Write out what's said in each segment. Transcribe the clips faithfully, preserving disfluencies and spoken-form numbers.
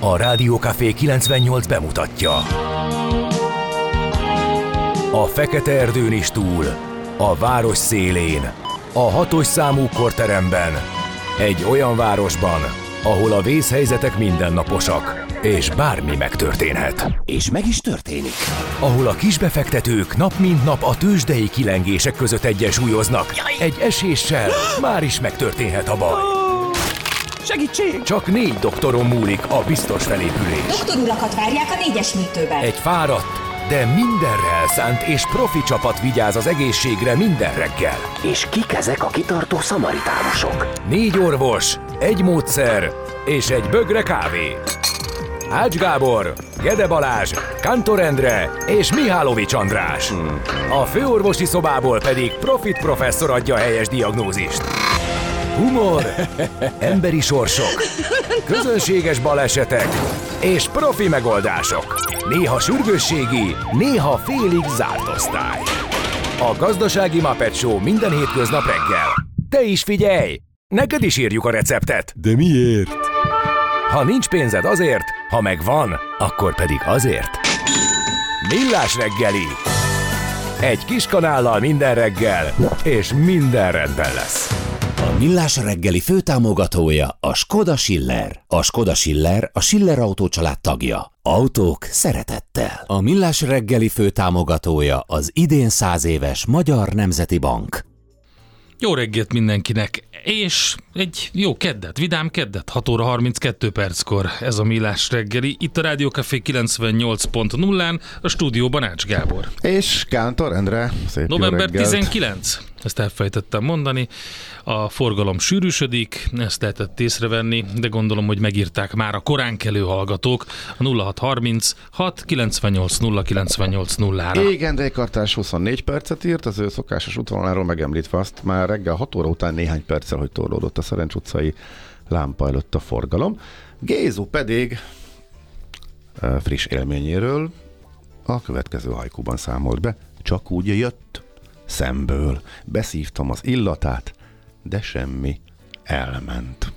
A Rádió Café kilencvennyolc bemutatja. A fekete erdőn is túl, a város szélén, a hatos számú korteremben, egy olyan városban, ahol a vészhelyzetek mindennaposak, és bármi megtörténhet. És meg is történik. Ahol a kisbefektetők nap mint nap a tőzsdei kilengések között egyensúlyoznak. Egy eséssel már is megtörténhet a baj. Segítség! Csak négy doktoron múlik a biztos felépülés. Doktorulakat várják a négyes műtőben. Egy fáradt, de mindenre elszánt és profi csapat vigyáz az egészségre minden reggel. És kik ezek a kitartó szamaritánusok? Négy orvos, egy módszer és egy bögre kávé. Ács Gábor, Gede Balázs, Kántor Endre és Mihálovics András. Hmm. A főorvosi szobából pedig Profit professzor adja a helyes diagnózist. Humor, emberi sorsok, közönséges balesetek és profi megoldások. Néha sürgősségi, néha félig zárt osztály. A Gazdasági Muppet Show minden hétköznap reggel. Te is figyelj! Neked is írjuk a receptet. De miért? Ha nincs pénzed azért, ha megvan, akkor pedig azért. Millás reggeli. Egy kis kanállal minden reggel, és minden rendben lesz. A Millás reggeli főtámogatója a Skoda Schiller. A Skoda Schiller a Schiller Autó család tagja. Autók szeretettel. A Millás reggeli főtámogatója az idén száz éves Magyar Nemzeti Bank. Jó reggelt mindenkinek, és egy jó keddet, vidám keddet, hat óra harminckettő perckor ez a Millás reggeli, itt a Rádió Café kilencvennyolc pont nullán, a stúdióban Ács Gábor. És Kántor Endre, szép november tizenkilenc, ezt elfejtettem mondani, a forgalom sűrűsödik, ezt lehetett észrevenni, de gondolom, hogy megírták már a koránkelő hallgatók a nulla hat harminc hat kilencvennyolc nulla kilencvennyolc nullára. Igen, de Kartás huszonnégy percet írt, az ő szokásos útvonaláról megemlítve azt már reggel hat óra után néhány perccel, hogy torlódott a Szerencs utcai lámpa előtt a forgalom. Gézu pedig friss élményéről a következő hajkúban számolt be. Csak úgy jött szemből. Beszívtam az illatát, de semmi, elment.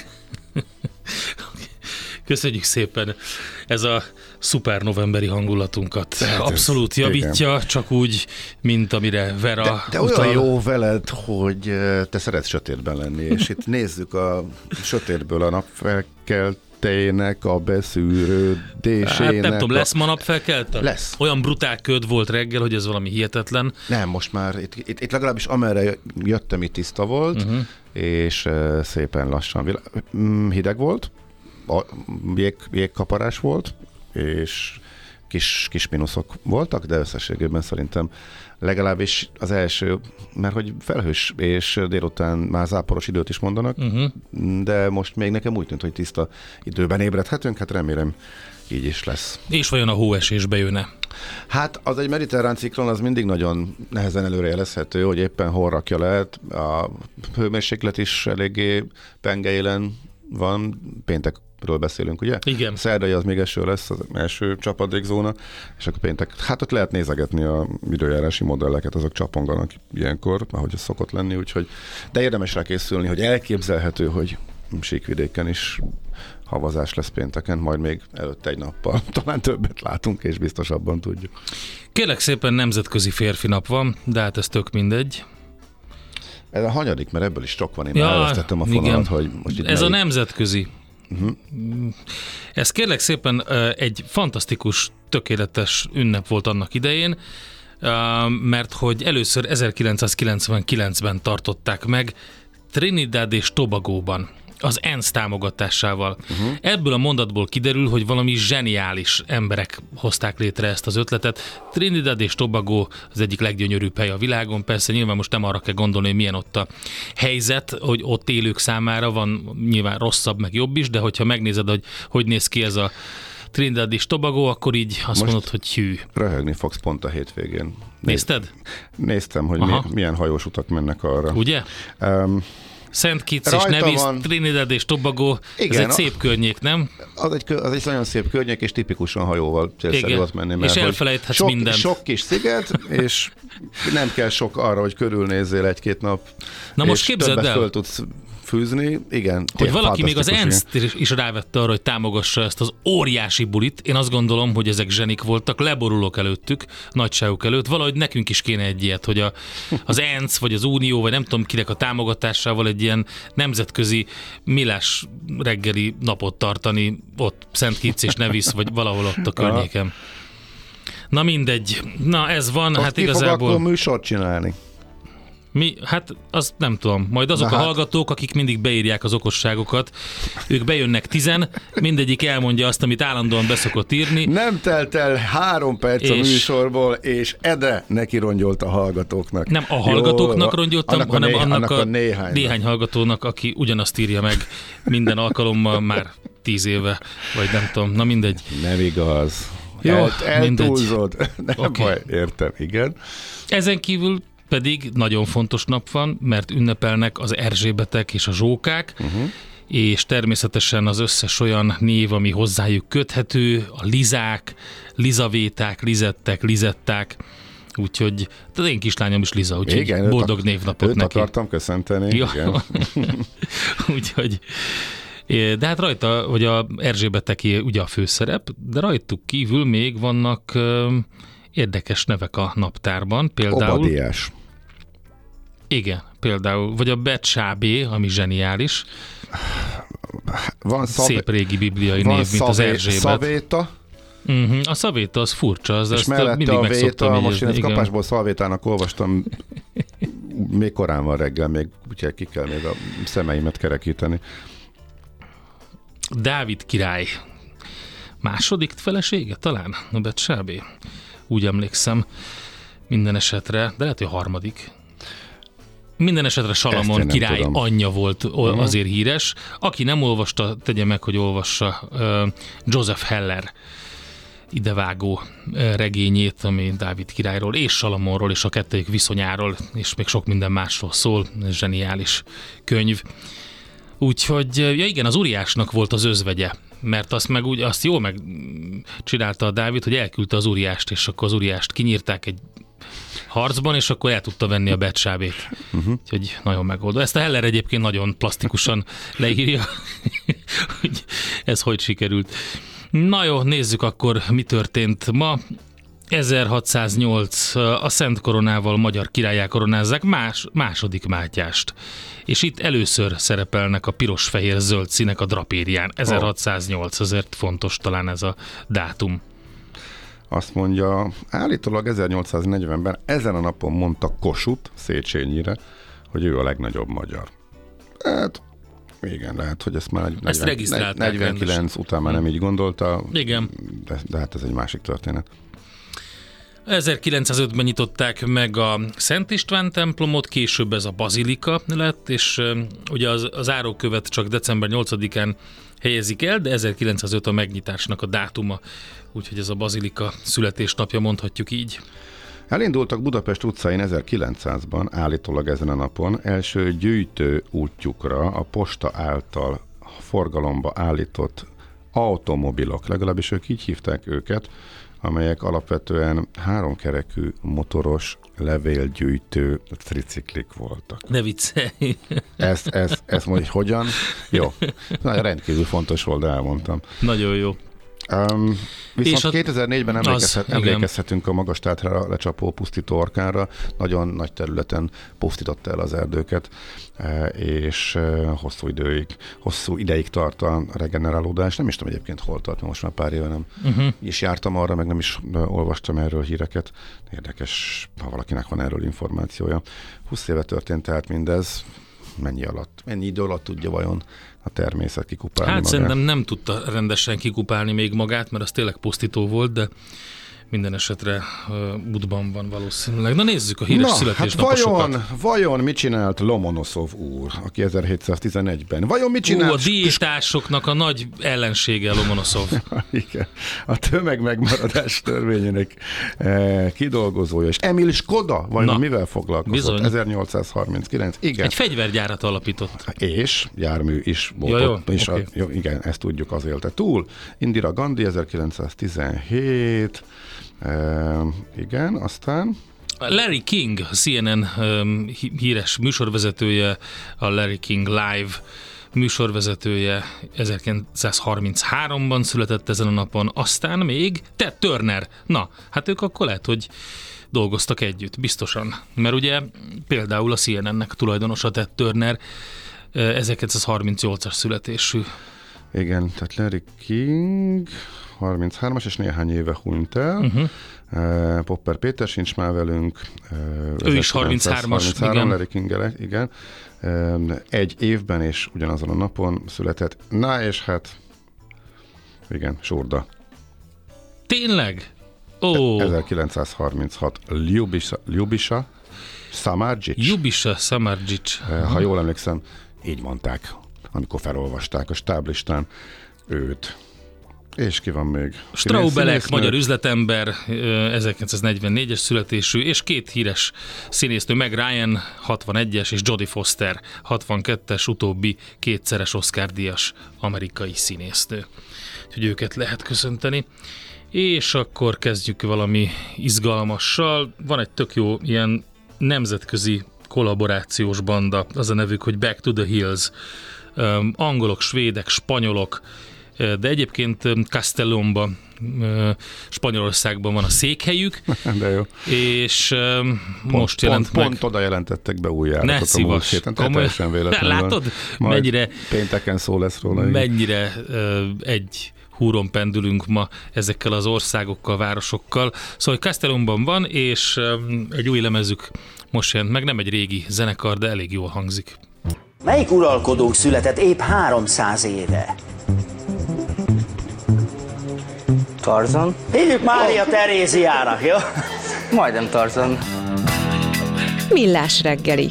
Köszönjük szépen, ez a szuper novemberi hangulatunkat hát abszolút ez, javítja, igen. Csak úgy, mint amire Vera De, de utal. olyan jó veled, hogy te szeretsz sötétben lenni, és itt nézzük a sötétből a napfelkeltének a beszűrődésének. Hát nem tudom, a... lesz ma napfelkelte? Lesz. Olyan brutál köd volt reggel, hogy ez valami hihetetlen. Nem, most már itt, itt, itt legalábbis amerre jöttem, itt tiszta volt, uh-huh. és uh, szépen lassan vilá... hideg volt, a jég, jégkaparás volt, és kis, kis mínuszok voltak, de összességében szerintem legalábbis az első, mert hogy felhős, és délután már záporos időt is mondanak, uh-huh. de most még nekem úgy tűnt, hogy tiszta időben ébredhetünk, hát remélem így is lesz. És vajon a hóesés bejönne? Hát az egy mediterrán ciklon, az mindig nagyon nehezen előrejelezhető, hogy éppen hol rakja lehet. A hőmérséklet is eléggé pengeélen van, péntekről beszélünk, ugye? Igen. Szerdai az még eső lesz, az első csapadékzóna, és akkor péntek, hát ott lehet nézegetni a időjárási modelleket, azok csaponganak ilyenkor, ahogy ez szokott lenni, úgyhogy, de érdemes rá készülni, hogy elképzelhető, hogy síkvidéken is havazás lesz pénteken, majd még előtte egy nappal talán többet látunk, és biztosabban tudjuk. Kérlek szépen, nemzetközi férfi nap van, de hát ez tök mindegy. Ez a hanyadik, mert ebből is sok van, én ja, elvesztettem a fonalat, hogy most itt ez melyik... a nemzetközi. Uh-huh. Ez kérlek szépen egy fantasztikus, tökéletes ünnep volt annak idején, mert hogy először ezerkilencszázkilencvenkilencben tartották meg Trinidad és Tobagóban, az ENSZ támogatásával. Uh-huh. Ebből a mondatból kiderül, hogy valami zseniális emberek hozták létre ezt az ötletet. Trinidad és Tobago az egyik leggyönyörűbb hely a világon. Persze nyilván most nem arra kell gondolni, hogy milyen ott a helyzet, hogy ott élők számára van nyilván rosszabb, meg jobb is, de hogyha megnézed, hogy hogy néz ki ez a Trinidad és Tobago, akkor így azt most mondod, hogy hű. Röhögni fogsz pont a hétvégén. Nézted? Néztem, hogy mi, milyen hajós utak mennek arra. Ugye? Um, Szent Kitts és Nevis, van... Trinidad és Tobago, igen, ez egy szép a... környék, nem? Az egy, az egy nagyon szép környék, és tipikusan hajóval célszerű ott menni. Mert és elfelejthetsz sok, mindent. Sok kis sziget, és nem kell sok arra, hogy körülnézzél egy-két nap. Na most képzeld el. Föl tudsz fűzni, igen. Hogy valaki még az fantasztikus, ENSZ-t is- is rávette arra, hogy támogassa ezt az óriási bulit. Én azt gondolom, hogy ezek zsenik voltak, leborulok előttük, nagyságuk előtt. Valahogy nekünk is kéne egy ilyet, hogy a, az ENSZ, vagy az Unió, vagy nem tudom kinek a támogatásával egy ilyen nemzetközi millás reggeli napot tartani ott Szent Kitts és Nevis, vagy valahol ott a környéken. Na mindegy. Na ez van, Ott hát ki fog igazából... akkor műsort csinálni? Mi? Hát azt nem tudom. Majd azok Na a hát. hallgatók, akik mindig beírják az okosságokat, ők bejönnek tizen, mindegyik elmondja azt, amit állandóan beszokott írni. Nem telt el három perc a És- műsorból, és Ede neki rongyolt a hallgatóknak. Nem a hallgatóknak Jó, rongyoltam, annak a hanem né- annak, annak a, a néhánynak. néhány hallgatónak, aki ugyanazt írja meg minden alkalommal már tíz éve, vagy nem tudom. Na mindegy. Nem igaz. Jó, El, mindegy. eltúlzod. Nem Oké. baj, értem, igen. Ezen kívül pedig nagyon fontos nap van, mert ünnepelnek az Erzsébetek és a Zsókák, uh-huh. és természetesen az összes olyan név, ami hozzájuk köthető, a Lizák, Lizavéták, Lizettek, Lizetták, úgyhogy az én kislányom is Liza, úgyhogy Igen, őt boldog ak- névnapot őt neki. akartam köszönteni. Ja. Igen. Úgyhogy, de hát rajta, hogy a Erzsébeteké ugye a főszerep, de rajtuk kívül még vannak ö, érdekes nevek a naptárban, például... Obadiás. Igen, például, vagy a Betsábé, ami zseniális, Van szav... szép régi bibliai van név, mint az szavé... Erzsébet. Szavéta, Uh-huh. A szavéta az furcsa, az és ezt mellette mindig a meg szoktam véta, most én jegyezni. ezt Igen. kapásból szalvétának olvastam, még korán van reggel, még úgyhogy ki kell még a szemeimet kerekíteni. Dávid király második felesége talán, a Betsábé. Úgy emlékszem, minden esetre, de lehet, hogy a harmadik. Minden esetre Ezt Salamon én nem király tudom. anyja volt o- azért híres. Aki nem olvasta, tegye meg, hogy olvassa uh, Joseph Heller idevágó uh, regényét, ami Dávid királyról és Salamonról és a kettőjük viszonyáról, és még sok minden másról szól. Ez zseniális könyv. Úgyhogy, ja igen, az Uriásnak volt az özvegye, mert azt meg úgy, azt jól meg csinálta a Dávid, hogy elküldte az Uriást, és akkor az Uriást kinyírták egy harcban, és akkor el tudta venni a Betsábét. Uh-huh. Úgyhogy nagyon megoldó. Ezt a Heller egyébként nagyon plastikusan leírja, hogy ez hogy sikerült. Na jó, nézzük akkor, mi történt ma. ezerhatszáznyolc a Szent Koronával magyar királlyá koronázzák más, második Mátyást. És itt először szerepelnek a piros-fehér-zöld színek a drapérián. ezerhatszáznyolc, azért fontos talán ez a dátum. Azt mondja, állítólag ezernyolcszáznegyvenben ezen a napon mondta Kossuth Széchenyire, hogy ő a legnagyobb magyar. Hát, igen, lehet, hogy ezt már Ezt negyven, regisztrálták negyvenkilenc rendesen. után már nem így gondolta. Igen. De, de hát ez egy másik történet. ezerkilencszázötben nyitották meg a Szent István templomot, később ez a bazilika lett, és uh, ugye az, az árókövet csak december nyolcadikán helyezik el, de ezerkilencszázöt a megnyitásnak a dátuma, úgyhogy ez a bazilika születésnapja, mondhatjuk így. Elindultak Budapest utcáin ezerkilencszázban, állítólag ezen a napon, első gyűjtő útjukra a posta által forgalomba állított automobilok, legalábbis ők így hívták őket, amelyek alapvetően háromkerekű motoros levélgyűjtő triciklik voltak. Ne viccelj! Ezt, ezt, ezt mondja, hogy hogyan? Jó. Na, rendkívül fontos volt, de elmondtam. Nagyon jó. Um, viszont És a- kétezer-négyben az, emlékezhet, igen. emlékezhetünk a Magas-Tátra lecsapó pusztító orkánra. Nagyon nagy területen pusztította el az erdőket, eh, és eh, hosszú időig, hosszú ideig tart a regenerálódás. Nem is tudom egyébként hol tart, mert most már pár éve nem Uh-huh. is jártam arra, meg nem is eh, olvastam erről híreket. Érdekes, ha valakinek van erről információja. húsz éve történt tehát mindez. Mennyi alatt? Mennyi idő alatt tudja vajon a természet kikupálni Hát magát? szerintem nem tudta rendesen kikupálni még magát, mert az tényleg pusztító volt, de minden esetre uh, útban van valószínűleg. Na nézzük a híres Na, hát születésnaposokat. vajon, vajon mit csinált Lomonoszov úr, aki ezerhétszáztizenegyben? Vajon mit Ú, csinált? a diétásoknak a nagy ellensége Lomonoszov. Igen, a tömeg megmaradás törvényének eh, kidolgozója. És Emil Skoda, vajon Na, mivel foglalkozott? bizony. ezernyolcszázharminckilenc. Igen. Egy fegyvergyárat alapított. És jármű is volt Ja, jó, ott, és oké. a, jó, igen, ezt tudjuk, az élte túl. Indira Gandhi ezerkilencszáztizenhét, e, igen, aztán Larry King, a C N N um, híres műsorvezetője, a Larry King Live műsorvezetője ezerkilencszázharmincháromban született ezen a napon, aztán még Ted Turner. Na, hát ők akkor lehet, hogy dolgoztak együtt, biztosan. Mert ugye például a C N N-nek tulajdonosa Ted Turner ezerkilencszázharmincnyolcas születésű. Igen, tehát Larry King harminchármas, és néhány éve hunyt el. Uh-huh. Uh, Popper Péter sincs már velünk. Uh, ő is harminchármas, igen. Larry King, igen. Uh, egy évben és ugyanazon a napon született. Na és hát, igen, Surda. Tényleg? Ó. Oh. ezerkilencszázharminchat Ljubisa, Ljubisa Samardžić. Ljubisa Samardžić. Uh, ha jól emlékszem, így mondták, amikor felolvasták a stáblistán őt. És ki van még? Straubelek, magyar üzletember, ezerkilencszáznegyvennégyes születésű, és két híres színésznő, Meg Ryan, hatvanegyes, és Jodie Foster, hatvankettes, utóbbi kétszeres Oscar-díjas amerikai színésznő. Úgyhogy őket lehet köszönteni. És akkor kezdjük valami izgalmassal. Van egy tök jó ilyen nemzetközi kollaborációs banda, az a nevük, hogy Back to the Hills. Um, angolok, svédek, spanyolok, de egyébként Castellónban, Spanyolországban van a székhelyük. De jó. És pont, most jelent pont, meg... Pont oda jelentettek be új járatot. Ne szívas. Teljesen véletlenül. Látod? Mennyire, pénteken szó lesz róla. Mennyire egy húron pendülünk ma ezekkel az országokkal, városokkal. Szóval Castellónban van, és egy új lemezük most jelent meg, nem egy régi zenekar, de elég jól hangzik. Melyik uralkodónk született épp háromszáz éve? Tarzan? Hívjuk Mária Teréziának, jó? Majdnem Tarzan. Millás reggeli.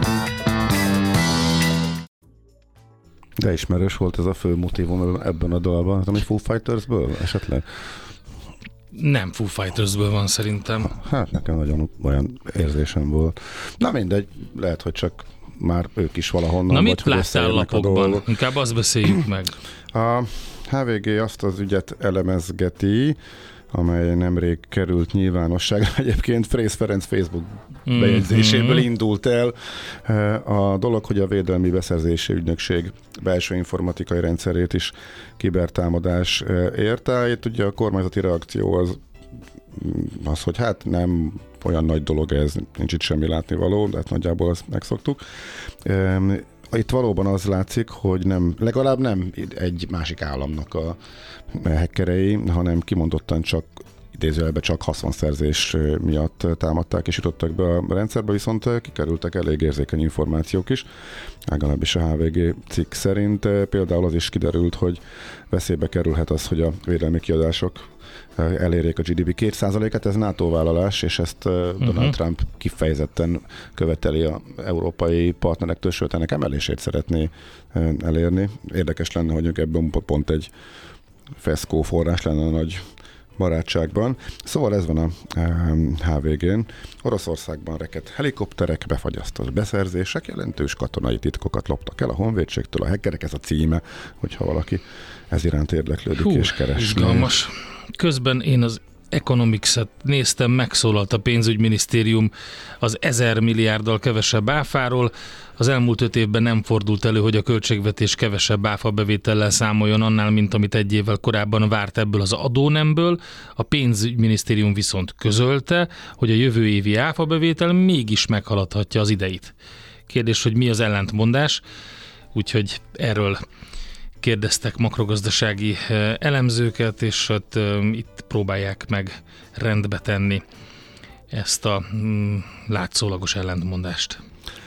De ismerős volt ez a fő motívum ebben a dalban, ami Foo Fightersből esetleg? Nem Foo Fightersből van szerintem. Hát nekem nagyon olyan érzésem volt. Na mindegy, lehet, hogy csak már ők is valahonnan. Na mit láttál lapokban? Inkább azt beszéljük meg. A há vé gé azt az ügyet elemezgeti, amely nemrég került nyilvánosságra. Egyébként Frész Ferenc Facebook bejegyzéséből mm-hmm. indult el a dolog, hogy a Védelmi Beszerzési Ügynökség belső informatikai rendszerét is kibertámadás érte. Itt ugye a kormányzati reakció az, az, hogy hát nem olyan nagy dolog ez, nincs itt semmi látnivaló, de hát nagyjából azt megszoktuk. Itt valóban az látszik, hogy nem, legalább nem egy másik államnak a hackerei, hanem kimondottan csak idézőjelben csak haszonszerzés miatt támadták és jutottak be a rendszerbe, viszont kikerültek elég érzékeny információk is, legalábbis a há vé gé cikk szerint. Például az is kiderült, hogy veszélybe kerülhet az, hogy a védelmi kiadások elérjék a gé dé pé két százalékát, ez NATO vállalás, és ezt uh-huh. Donald Trump kifejezetten követeli az európai partnerektől, sőt ennek emelését szeretné elérni. Érdekes lenne, hogy ebben pont egy feszkó forrás lenne a nagy barátságban. Szóval ez van a há vé gén. Oroszországban rekedt helikopterek, befagyasztott beszerzések, jelentős katonai titkokat loptak el a honvédségtől, a hackerek, ez a címe, hogyha valaki ez iránt érdeklődik. Hú, és keresni. Izgalmas. Közben én az Economics-et néztem, megszólalt a pénzügyminisztérium az ezer milliárddal kevesebb áfáról. Az elmúlt öt évben nem fordult elő, hogy a költségvetés kevesebb áfa bevétellel számoljon annál, mint amit egy évvel korábban várt ebből az adónemből. A pénzügyminisztérium viszont közölte, hogy a jövő évi áfa bevétel mégis meghaladhatja az ideit. Kérdés, hogy mi az ellentmondás, úgyhogy erről kérdeztek makrogazdasági elemzőket, és hát um, itt próbálják meg rendbe tenni ezt a um, látszólagos ellentmondást.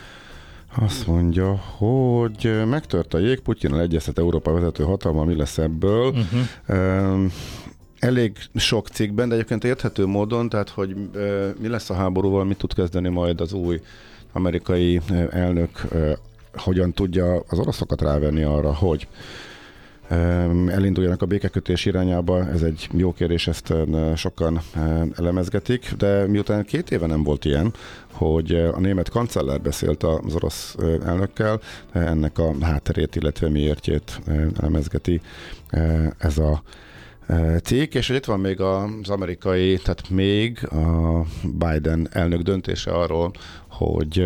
Azt mondja, hogy megtört a jég, Putyinnal egyeztet Európa vezető hatalma, mi lesz ebből. Uh-huh. Um, elég sok cikkben, de egyébként érthető módon, tehát hogy uh, mi lesz a háborúval, mit tud kezdeni majd az új amerikai elnök, uh, hogyan tudja az oroszokat rávenni arra, hogy elinduljanak a békekötés irányába. Ez egy jó kérdés, ezt sokan elemezgetik, de miután két éve nem volt ilyen, hogy a német kancellár beszélt az orosz elnökkel, ennek a hátterét, illetve miértjét elemezgeti ez a cikk, és hogy itt van még az amerikai, tehát még a Biden elnök döntése arról, hogy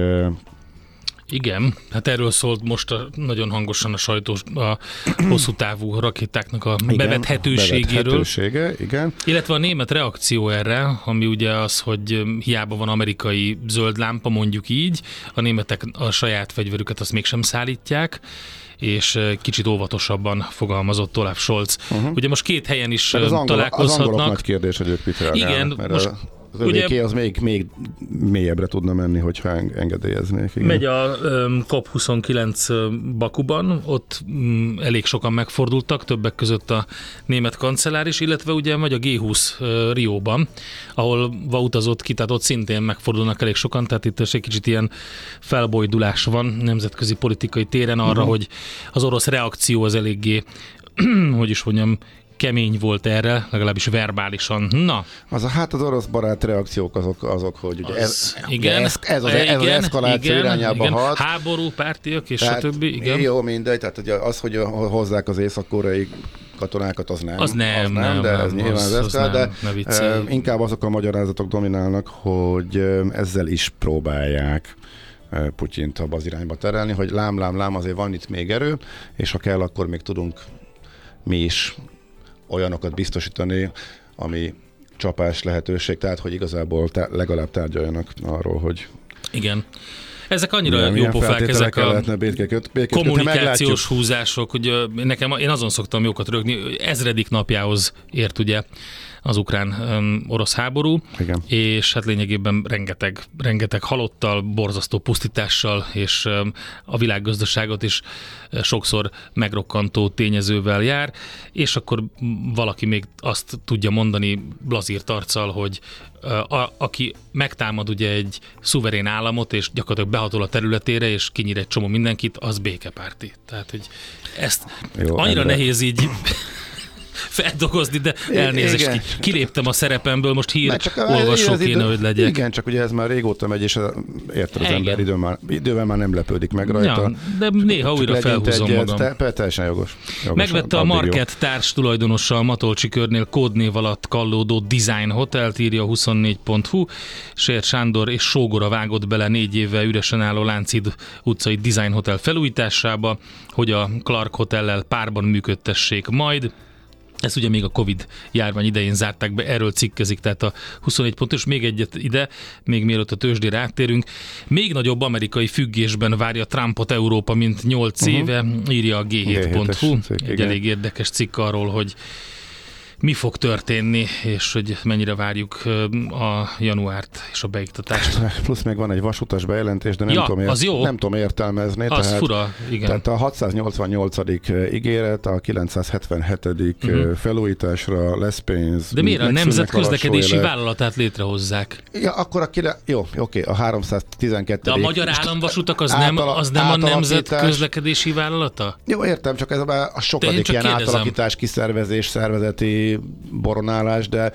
igen, hát erről szólt most a, nagyon hangosan a sajtós, a hosszú távú rakétáknak a igen, bevethetőségéről. Bevethetősége, igen. Illetve a német reakció erre, ami ugye az, hogy hiába van amerikai zöld lámpa, mondjuk így, a németek a saját fegyverüket azt mégsem szállítják, és kicsit óvatosabban fogalmazott Olaf Scholz. Uh-huh. Ugye most két helyen is az angol, találkozhatnak. Az angolok nagy kérdés, hogy ők mit reagálnak. Igen, mert most a... Az övéké az még, még mélyebbre tudna menni, hogyha engedélyeznék. Igen. Megy a um, kop huszonkilenc Bakuban, ott um, elég sokan megfordultak, többek között a német kancellár is, illetve ugye megy a gé húsz uh, Rióban, ahol utazott ki, tehát ott szintén megfordulnak elég sokan, tehát itt egy kicsit ilyen felbojdulás van nemzetközi politikai téren arra, uh-huh. hogy az orosz reakció az eléggé, hogy is mondjam, kemény volt erre, legalábbis verbálisan. Na. Az a, hát az orosz barát reakciók azok, azok hogy ugye az, ez, igen, ez, ez, az, ez az eszkaláció igen, irányába igen, hat. Háború, pártiak és tehát, stb. Igen. Jó, mindegy, tehát ugye az, hogy hozzák az észak-koreai katonákat, az nem. Az nem, az nem, nem de ez nem, nyilván az, az eszkál, de nem, inkább azok a magyarázatok dominálnak, hogy ezzel is próbálják Putyint abba az irányba terelni, hogy lám, lám, lám, azért van itt még erő, és ha kell, akkor még tudunk mi is olyanokat biztosítani, ami csapás lehetőség, tehát hogy igazából tá- legalább tárgyaljanak arról, hogy... Igen. Ezek annyira jó pofák, ezek a békét, békét, kommunikációs húzások, hogy nekem, én azon szoktam jókat rögni, ezredik napjához ért ugye az ukrán-orosz háború, igen. És hát lényegében rengeteg, rengeteg halottal, borzasztó pusztítással, és a világgazdaságot is sokszor megrokkantó tényezővel jár, és akkor valaki még azt tudja mondani blazírt arccal, hogy a, aki megtámad ugye egy szuverén államot, és gyakorlatilag behatol a területére, és kinyír egy csomó mindenkit, az békepárti. Tehát, hogy ezt Jó, annyira ember. Nehéz így feldolgozni, de elnézést, ki, kiléptem a szerepemből, most hírolvasó kéne, hogy legyek. Igen, csak ugye ez már régóta megy, és érted az igen. ember idő már, idővel már nem lepődik meg rajta. Ja, de néha csak, újra felhúzom egyet, magam. Te, teljesen jogos. jogos Megvette a Market társ tulajdonosa a Matolcsi körnél kódnév alatt kallódó Design Hotelt, írja a huszonnégy pont hu. Sér Sándor és sógora vágott bele négy éve üresen álló Lánchíd utcai Design Hotel felújításába, hogy a Clark Hotellel párban működtessék majd. Ezt ugye még a Covid járvány idején zárták be, erről cikkezik, tehát a huszonnégy pont, és még egyet ide, még mielőtt a tőzsdére áttérünk. Még nagyobb amerikai függésben várja Trumpot Európa, mint nyolc uh-huh. éve, írja a gé hét pont hu. Egy igen. elég érdekes cikk arról, hogy mi fog történni, és hogy mennyire várjuk a januárt és a beiktatást. Plusz még van egy vasutas bejelentés, de nem, ja, tudom, ért, nem tudom értelmezni. Az tehát, fura, igen. Tehát a hatszáznyolcvannyolcadik ígéret, a kilencszázhetvenhetedik uh-huh. felújításra lesz pénz. De miért a nemzetközlekedési vállalatát létrehozzák? Ja, akkor a kile... Jó, oké, a háromszáztizenkettedik De a Magyar Államvasutak az nem, az nem a nemzetközlekedési vállalata? Jó, értem, csak ez a, a sokadik ilyen kérdezem. Átalakítás, kiszervezés, szervezeti boronálás, de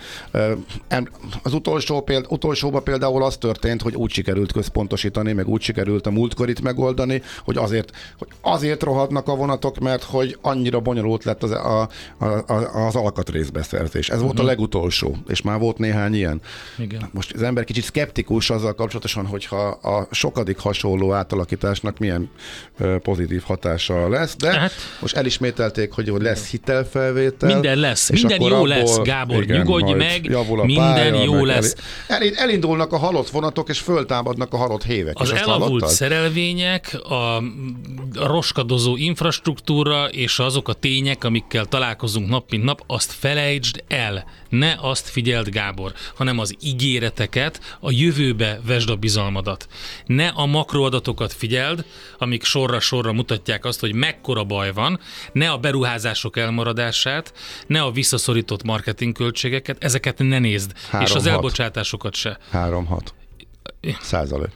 az utolsó péld, utolsóban például az történt, hogy úgy sikerült központosítani, meg úgy sikerült a múltkorit megoldani, hogy azért, hogy azért rohadnak a vonatok, mert hogy annyira bonyolult lett az, a, a, a, az alkatrészbeszerzés. Ez uh-huh. volt a legutolsó, és már volt néhány ilyen. Igen. Most az ember kicsit szkeptikus azzal kapcsolatosan, hogyha a sokadik hasonló átalakításnak milyen uh, pozitív hatása lesz, de hát, most elismételték, hogy lesz hitelfelvétel. Minden lesz, minden jó abból, lesz, Gábor, igen, nyugodj meg, minden pálya, jó meg lesz. El, elindulnak a halott vonatok, és föltámadnak a halott hévek. Az elavult szerelvények, a roskadozó infrastruktúra, és azok a tények, amikkel találkozunk nap mint nap, azt felejtsd el. Ne azt figyeld, Gábor, hanem az ígéreteket, a jövőbe vesd a bizalmadat. Ne a makroadatokat figyeld, amik sorra-sorra mutatják azt, hogy mekkora baj van, ne a beruházások elmaradását, ne a visszaszorított marketingköltségeket, ezeket ne nézd, három, és az hat. Elbocsátásokat se. három-hat százalék.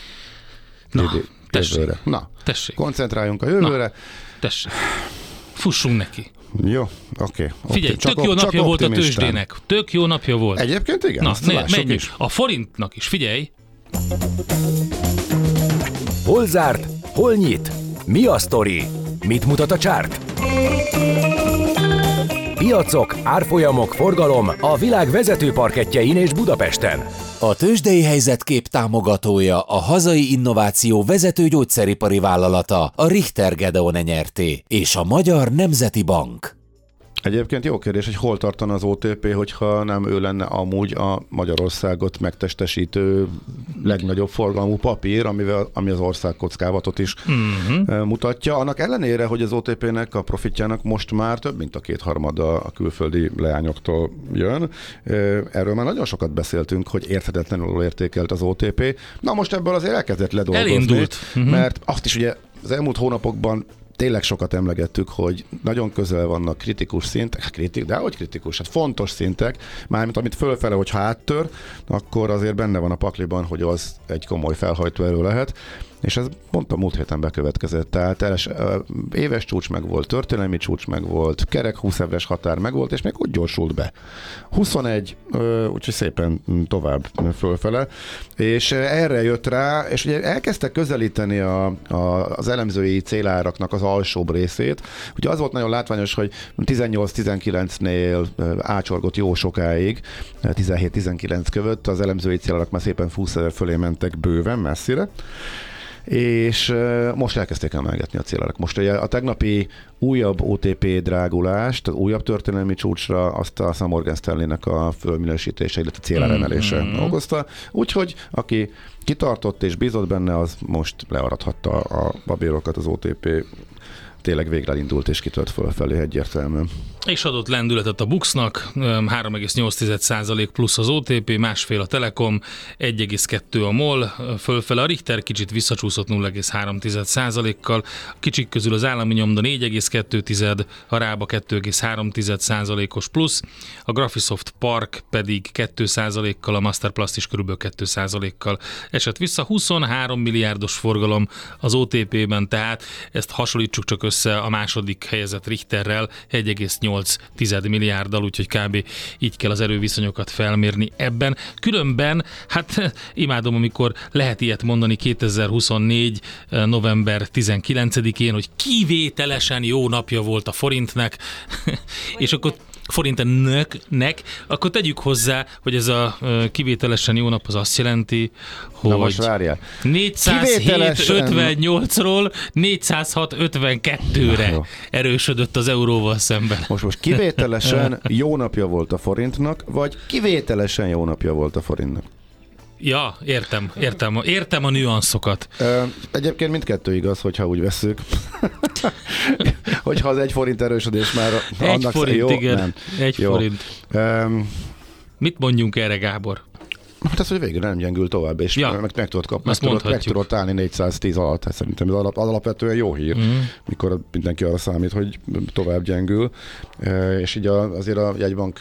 Na, tessék. Na, tessék. Koncentráljunk a jövőre. Na, tessék. Fussunk neki. Jó, oké. Okay. Figyelj, csak tök jó op- napja volt a tőzsdének. Tök jó napja volt. Egyébként igen, na, azt ne, menjünk. Is. A forintnak is, figyelj. Hol zárt? Hol nyit? Mi a sztori? Mit mutat a csárt? Piacok, árfolyamok, forgalom a világ vezető parkettjein és Budapesten. A tőzsdei helyzetkép támogatója a hazai innováció vezető gyógyszeripari vállalata, a Richter Gedeon Nyrt. és a Magyar Nemzeti Bank. Egyébként jó kérdés, hogy hol tartana az o té pé, hogyha nem ő lenne amúgy a Magyarországot megtestesítő legnagyobb forgalmú papír, amivel, ami az ország kockázatot is uh-huh. mutatja. Annak ellenére, hogy az o té pének a profitjának most már több, mint a kétharmada a külföldi leányoktól jön. Erről már nagyon sokat beszéltünk, hogy érthetetlenül értékelt az o té pé. Na most ebből azért elkezdett ledolgozni. Elindult. Uh-huh. Mert azt is ugye az elmúlt hónapokban tényleg sokat emlegettük, hogy nagyon közel vannak kritikus szintek, kritik, de hogy kritikus, hát fontos szintek, mármint amit fölfele, hogyha áttör, akkor azért benne van a pakliban, hogy az egy komoly felhajtóerő lehet, és ez pont a múlt héten bekövetkezett, tehát eles, éves csúcs meg volt, történelmi csúcs meg volt, kerek húsz éves határ meg volt, és még úgy gyorsult be. huszonegy, úgyhogy szépen tovább fölfele, és erre jött rá, és ugye elkezdtek közelíteni a, a, az elemzői céláraknak az alsóbb részét. Ugye az volt nagyon látványos, hogy tizennyolc-tizenkilencnél ácsorgott jó sokáig, tizenhét-tizenkilenc között az elemzői célárak már szépen húsz ezer fölé mentek bőven, messzire, és most elkezdték emelgetni a célárak. Most ugye a tegnapi újabb o té pé drágulást, az újabb történelmi csúcsra azt a Morgan Stanley-nek a fölminősítése, illetve céláremelése mm-hmm. okozta. Úgyhogy aki kitartott és bízott benne, az most learadhatta a babérokat, az o té pé tényleg végre indult és kitört fölfelé egyértelműen. És adott lendületet a Buxnak, három egész nyolc százalék plusz az o té pé, másfél a Telekom, egy egész kettő a MOL, fölfele a Richter kicsit visszacsúszott nulla egész három százalékkal, a kicsik közül az állami nyomda négy egész kettő, a Rába kettő egész három százalékos plusz, a Graphisoft Park pedig kettő százalékkal, a Masterplast is körülbelül kettő százalékkal esett vissza. huszonhárom milliárdos forgalom az o té pében, tehát ezt hasonlítsuk csak össze a második helyezett Richterrel, egy egész nyolc milliárddal, úgyhogy kb. Így kell az erőviszonyokat felmérni ebben. Különben, hát imádom, amikor lehet ilyet mondani kétezer-huszonnégy. november tizenkilencedikén, hogy kivételesen jó napja volt a forintnak, és akkor forintnak, nek, akkor tegyük hozzá, hogy ez a kivételesen jó nap az azt jelenti, hogy Na most várjál. négyszázhét ötvennyolcról négyszázhat ötvenkettőre Jó. erősödött az euróval szemben. Most most kivételesen jó napja volt a forintnak, vagy kivételesen jó napja volt a forintnak? Ja, értem, értem, értem a nüanszokat. Egyébként mindkettő igaz, hogyha úgy vesszük. Hogyha az egy forint erősödés már egy annak forint, jó, igen. nem. Egy jó. forint. Um, Mit mondjunk erre, Gábor? Hát ez, hogy végre nem gyengül tovább, és ja. meg, meg tudod kapni, meg tudod, meg tudod állni négyszáztíz alatt. Hát szerintem ez alap, alapvetően jó hír, mm. mikor mindenki arra számít, hogy tovább gyengül. És így azért a jegybank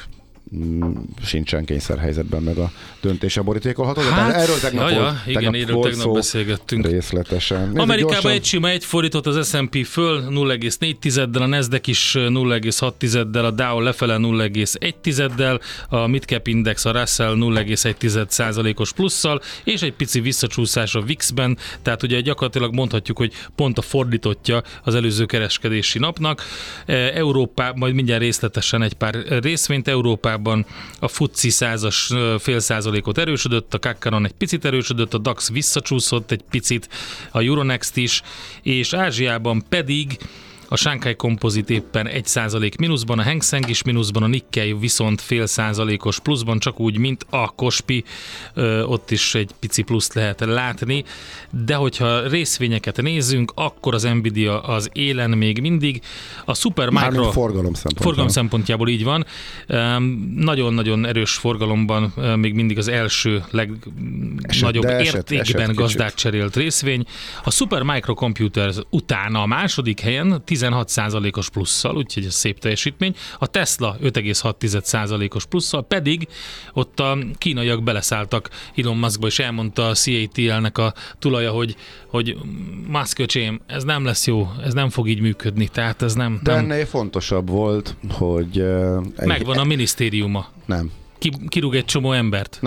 sincsen kényszerhelyzetben, meg a döntése borítékolható. Hát, erről tegnap jaja, volt, igen, tegnap erről volt tegnap beszélgettünk. Részletesen. Nézzük Amerikában gyorsan. egy sima egy forintot az es and pé föl nulla egész négy tizeddel, a Nasdaq is nulla egész hat tizeddel, a Dow lefele nulla egész egy tizeddel, a Midcap Index, a Russell nulla egész egy százalékos plusszal, és egy pici visszacsúszás a vé i iksz-ben, tehát ugye gyakorlatilag mondhatjuk, hogy pont a fordítottja az előző kereskedési napnak. Európában, majd mindjárt részletesen egy pár részvényt, Európában a FTSE százas fél százalékot erősödött, a Kakkaron egy picit erősödött, a DAX visszacsúszott egy picit, a Euronext is, és Ázsiában pedig a Shanghai Composite éppen egy százalék mínuszban, a Hang Seng is mínuszban, a Nikkei viszont fél százalékos pluszban, csak úgy, mint a Kospi, ott is egy pici pluszt lehet látni, de hogyha részvényeket nézzünk, akkor az Nvidia az élen még mindig, a Supermicro forgalom szempontjából. forgalom szempontjából így van, nagyon-nagyon erős forgalomban még mindig az első legnagyobb értékben esett gazdát cserélt részvény, a Supermicro Computers utána a második helyen tizenhat százalékos plusszal, úgyhogy ez szép teljesítmény. A Tesla öt egész hat százalékos plusszal, pedig ott a kínaiak beleszálltak Elon Muskba, és elmondta a cé á té el-nek a tulaja, hogy, hogy Musk öcsém, ez nem lesz jó, ez nem fog így működni, tehát ez nem... De nem... ennél fontosabb volt, hogy... Uh, Megvan a minisztériuma. Nem. Ki, kirúg egy csomó embert. Nem.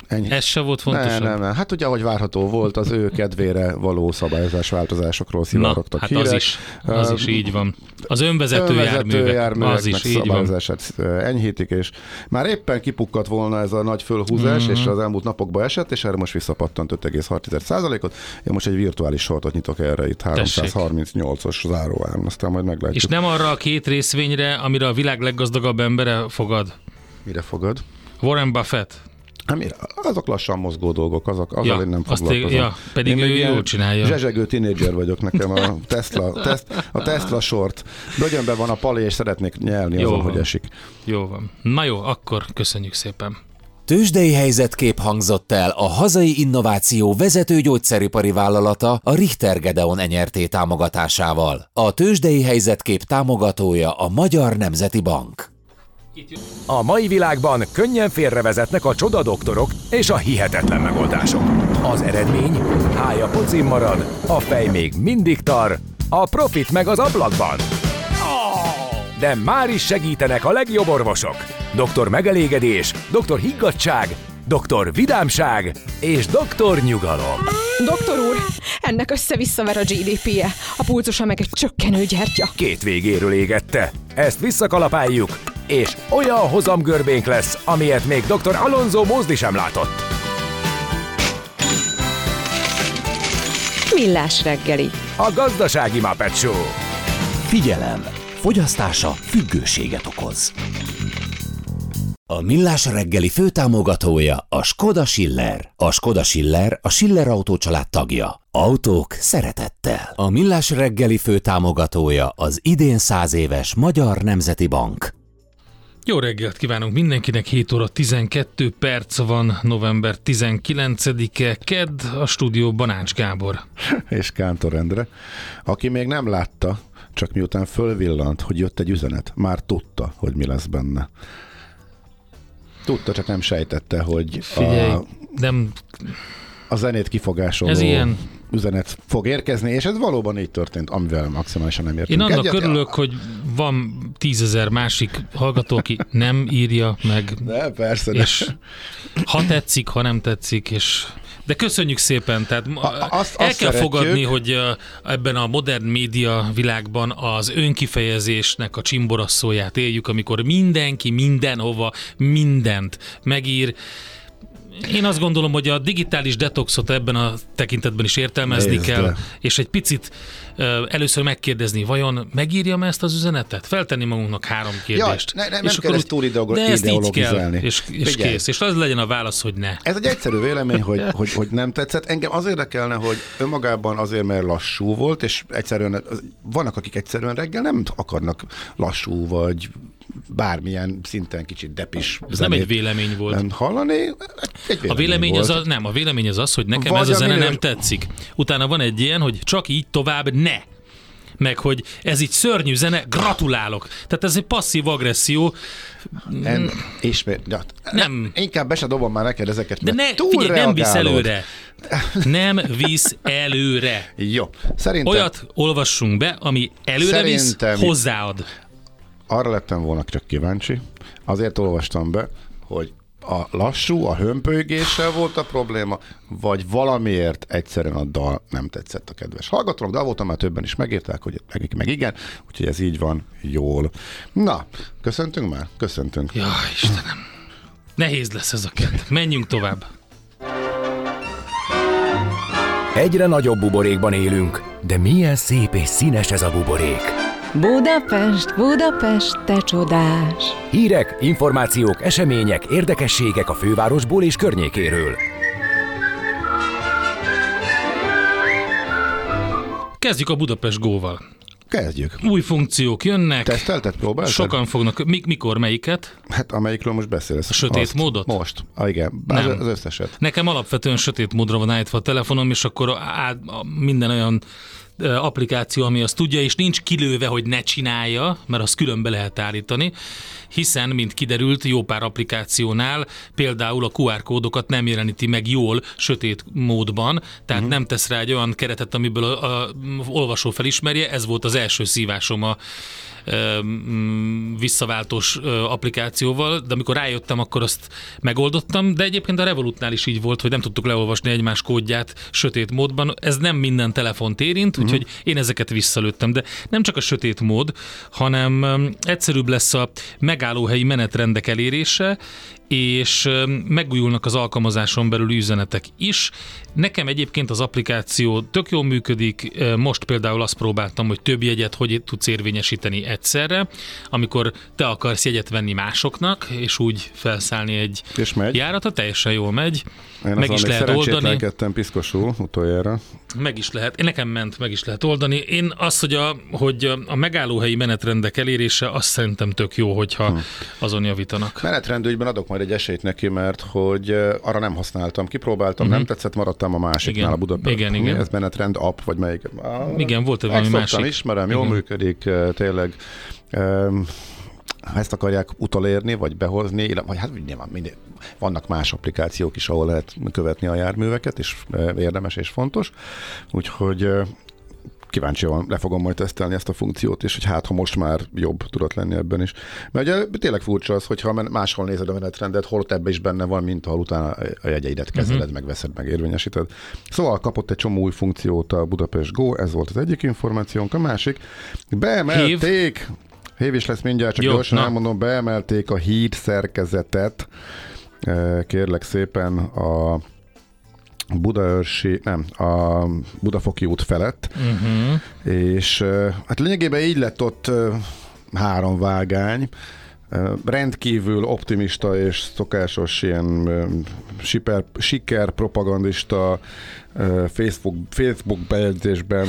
Ennyi. Ez se volt fontosabb? Nem, nem, nem. Hát ugye, ahogy várható volt, az ő kedvére való szabályozás változásokról szivárogtak hát hírek. az is, az is így van. Az önvezető, önvezető járművek, járművek az is így van. szabályozását enyhítik, és már éppen kipukkadt volna ez a nagy fölhúzás, mm-hmm. és az elmúlt napokban esett, és erre most visszapattant öt egész hat százalékot. Én most egy virtuális sortot nyitok erre itt háromszázharmincnyolcas záróáron, aztán majd meglátjuk. És nem arra a két részvényre, amire a világ leggazdagabb embere fogad? Mire fogad? Warren Buffett. Hát, azok lassan mozgó dolgok, azok, azzal ja, én nem azt foglalkozom. Ég, ja, pedig én ő jól csinálja. Zsezsegő tínédzser vagyok nekem, a Tesla, test, a Tesla sort. Bögyönben van a pali, és szeretnék nyelni jó azon, van. hogy esik. Jó van. Na jó, akkor köszönjük szépen. Tőzsdei helyzetkép hangzott el a hazai innováció vezető gyógyszeripari vállalata a Richter Gedeon Enyerté támogatásával. A tőzsdei helyzetkép támogatója a Magyar Nemzeti Bank. A mai világban könnyen félrevezetnek a csodadoktorok és a hihetetlen megoldások. Az eredmény? Hája pocim marad, a fej még mindig tar, a profit meg az ablakban. De már is segítenek a legjobb orvosok. doktor Megelégedés, doktor Higgadtság, doktor Vidámság és doktor Nyugalom. Doktor úr, ennek össze-visszaver a gé dé pé-je, a pulzusa meg egy csökkenő gyertya. Két végéről égette. Ezt visszakalapáljuk, és olyan hozamgörbénk lesz, amilyet még doktor Alonso Mózdi sem látott. Millás reggeli. A gazdasági Muppet Show. Figyelem! Fogyasztása függőséget okoz. A Millás reggeli főtámogatója a Skoda Schiller. A Skoda Schiller a Schiller Autó család tagja. Autók szeretettel. A Millás reggeli főtámogatója az idén száz éves Magyar Nemzeti Bank. Jó reggelt kívánunk mindenkinek, hét óra tizenkét perc van, november tizenkilencedike, kedd, a stúdióban Ács Gábor. És Kántor Endre, aki még nem látta, csak miután fölvillant, hogy jött egy üzenet, már tudta, hogy mi lesz benne. Tudta, csak nem sejtette, hogy Figyelj, a, nem... a zenét kifogásoló ez ilyen... üzenet fog érkezni, és ez valóban így történt, amivel maximálisan nem értünk Én annak egyet. örülök, hogy van tízezer másik hallgató, aki nem írja meg. De persze. És de. Ha tetszik, ha nem tetszik, és... De köszönjük szépen, tehát a, azt, el azt kell szeretjük. fogadni, hogy ebben a modern média világban az önkifejezésnek a csimborasszóját éljük, amikor mindenki mindenhova mindent megír. Én azt gondolom, hogy a digitális detoxot ebben a tekintetben is értelmezni Nézd kell, le. és egy picit uh, először megkérdezni, vajon megírjam ezt az üzenetet? Feltenni magunknak három kérdést. Ja, ne, ne, és nem kell ezt túl de ezt így kell, ideologizálni. és, és Figyelj. kész. És az legyen a válasz, hogy ne. Ez egy egyszerű vélemény, hogy, hogy, hogy nem tetszett. Engem az érdekelne, hogy önmagában azért, mert lassú volt, és egyszerűen vannak, akik egyszerűen reggel nem akarnak lassú, vagy bármilyen szinten kicsit depis Ez nem egy vélemény volt. hallani. Egy vélemény A vélemény volt. az, a, nem, a vélemény az az, hogy nekem Vagy ez a a zene minős- nem tetszik. Utána van egy ilyen, hogy csak így tovább ne. Meg, hogy ez így szörnyű zene, gratulálok. Tehát ez egy passzív agresszió. En, ismét, ja, Nem. Inkább be se dobom már neked ezeket, De mert ne, túl figyelj, nem visz reagálod. előre. Nem visz előre. Jó, szerintem Olyat olvassunk be, ami előre visz, Szerintem- hozzáad. arra lettem volna csak kíváncsi, azért olvastam be, hogy a lassú, a hömpölygéssel volt a probléma, vagy valamiért egyszerűen a dal nem tetszett a kedves hallgatónak, de voltam már többen is megírták, hogy meg, meg igen, úgyhogy ez így van jól. Na, köszöntünk már? Köszöntünk. Jaj, Istenem. Nehéz lesz ez a kedd. Menjünk tovább. Egyre nagyobb buborékban élünk, de milyen szép és színes ez a buborék. Budapest, Budapest, te csodás! Hírek, információk, események, érdekességek a fővárosból és környékéről. Kezdjük a Budapest Go-val. Kezdjük. Új funkciók jönnek. Tesztelted, próbáltad? Sokan fognak. Mik, mikor, melyiket? Hát amelyikről most beszélsz. A sötét Azt. módot? Most. Ah, igen, az, Nem. az összeset. Nekem alapvetően sötét módra van állítva a telefonom, és akkor á, minden olyan applikáció, ami azt tudja, és nincs kilőve, hogy ne csinálja, mert azt külön be lehet állítani, hiszen, mint kiderült, jó pár applikációnál például a kú ár kódokat nem jeleníti meg jól sötét módban, tehát uh-huh. nem tesz rá egy olyan keretet, amiből a, a olvasó felismerje. Ez volt az első szívásom a visszaváltós applikációval, de amikor rájöttem, akkor azt megoldottam, de egyébként a Revolutnál is így volt, hogy nem tudtuk leolvasni egymás kódját sötét módban. Ez nem minden telefont érint, úgyhogy uh-huh. én ezeket visszalőttem, de nem csak a sötét mód, hanem egyszerűbb lesz a megállóhelyi menetrendek elérése, és megújulnak az alkalmazáson belüli üzenetek is. Nekem egyébként az applikáció tök jól működik, most például azt próbáltam, hogy több jegyet hogy tudsz érvényesíteni egyszerre, amikor te akarsz jegyet venni másoknak, és úgy felszállni egy járatra, teljesen jól megy. Én meg is lehet oldani. Piszkosul utoljára. Meg is lehet, nekem ment, meg is lehet oldani. Én azt, hogy a, hogy a megállóhelyi menetrendek elérése, azt szerintem tök jó, hogyha hmm. azon javítanak. Menetrendügyben adok majd egy esélyt neki, mert hogy arra nem használtam, kipróbáltam, uh-huh. nem tetszett, maradtam a másiknál, igen. a Budapest. Igen, igen. Ez menetrend app, vagy melyik? Ah, igen, volt egy valami másik. Ismerem, jól igen. működik, tényleg. Ha ezt akarják utolérni, vagy behozni, vagy hát nyilván minden, vannak más applikációk is, ahol lehet követni a járműveket, és érdemes és fontos. Úgyhogy kíváncsian le fogom majd tesztelni ezt a funkciót, és hogy hát, ha most már jobb tudott lenni ebben is. Mert ugye tényleg furcsa az, hogyha máshol nézed a menetrendet, holott ebben is benne van, mint ha utána a jegyeidet kezeled, uh-huh. megveszed, meg érvényesíted. Szóval kapott egy csomó új funkciót a Budapest Go, ez volt az egyik információnk, a másik. Beemelték! Hív. Hév is lesz mindjárt, csak Jó, gyorsan na. elmondom, beemelték a híd szerkezetet, kérlek szépen a Budaörsi, nem, a Budafoki út felett, uh-huh. és hát lényegében így lett ott három vágány, rendkívül optimista és szokásos ilyen siker, siker propagandista Facebook, Facebook bejegyzésben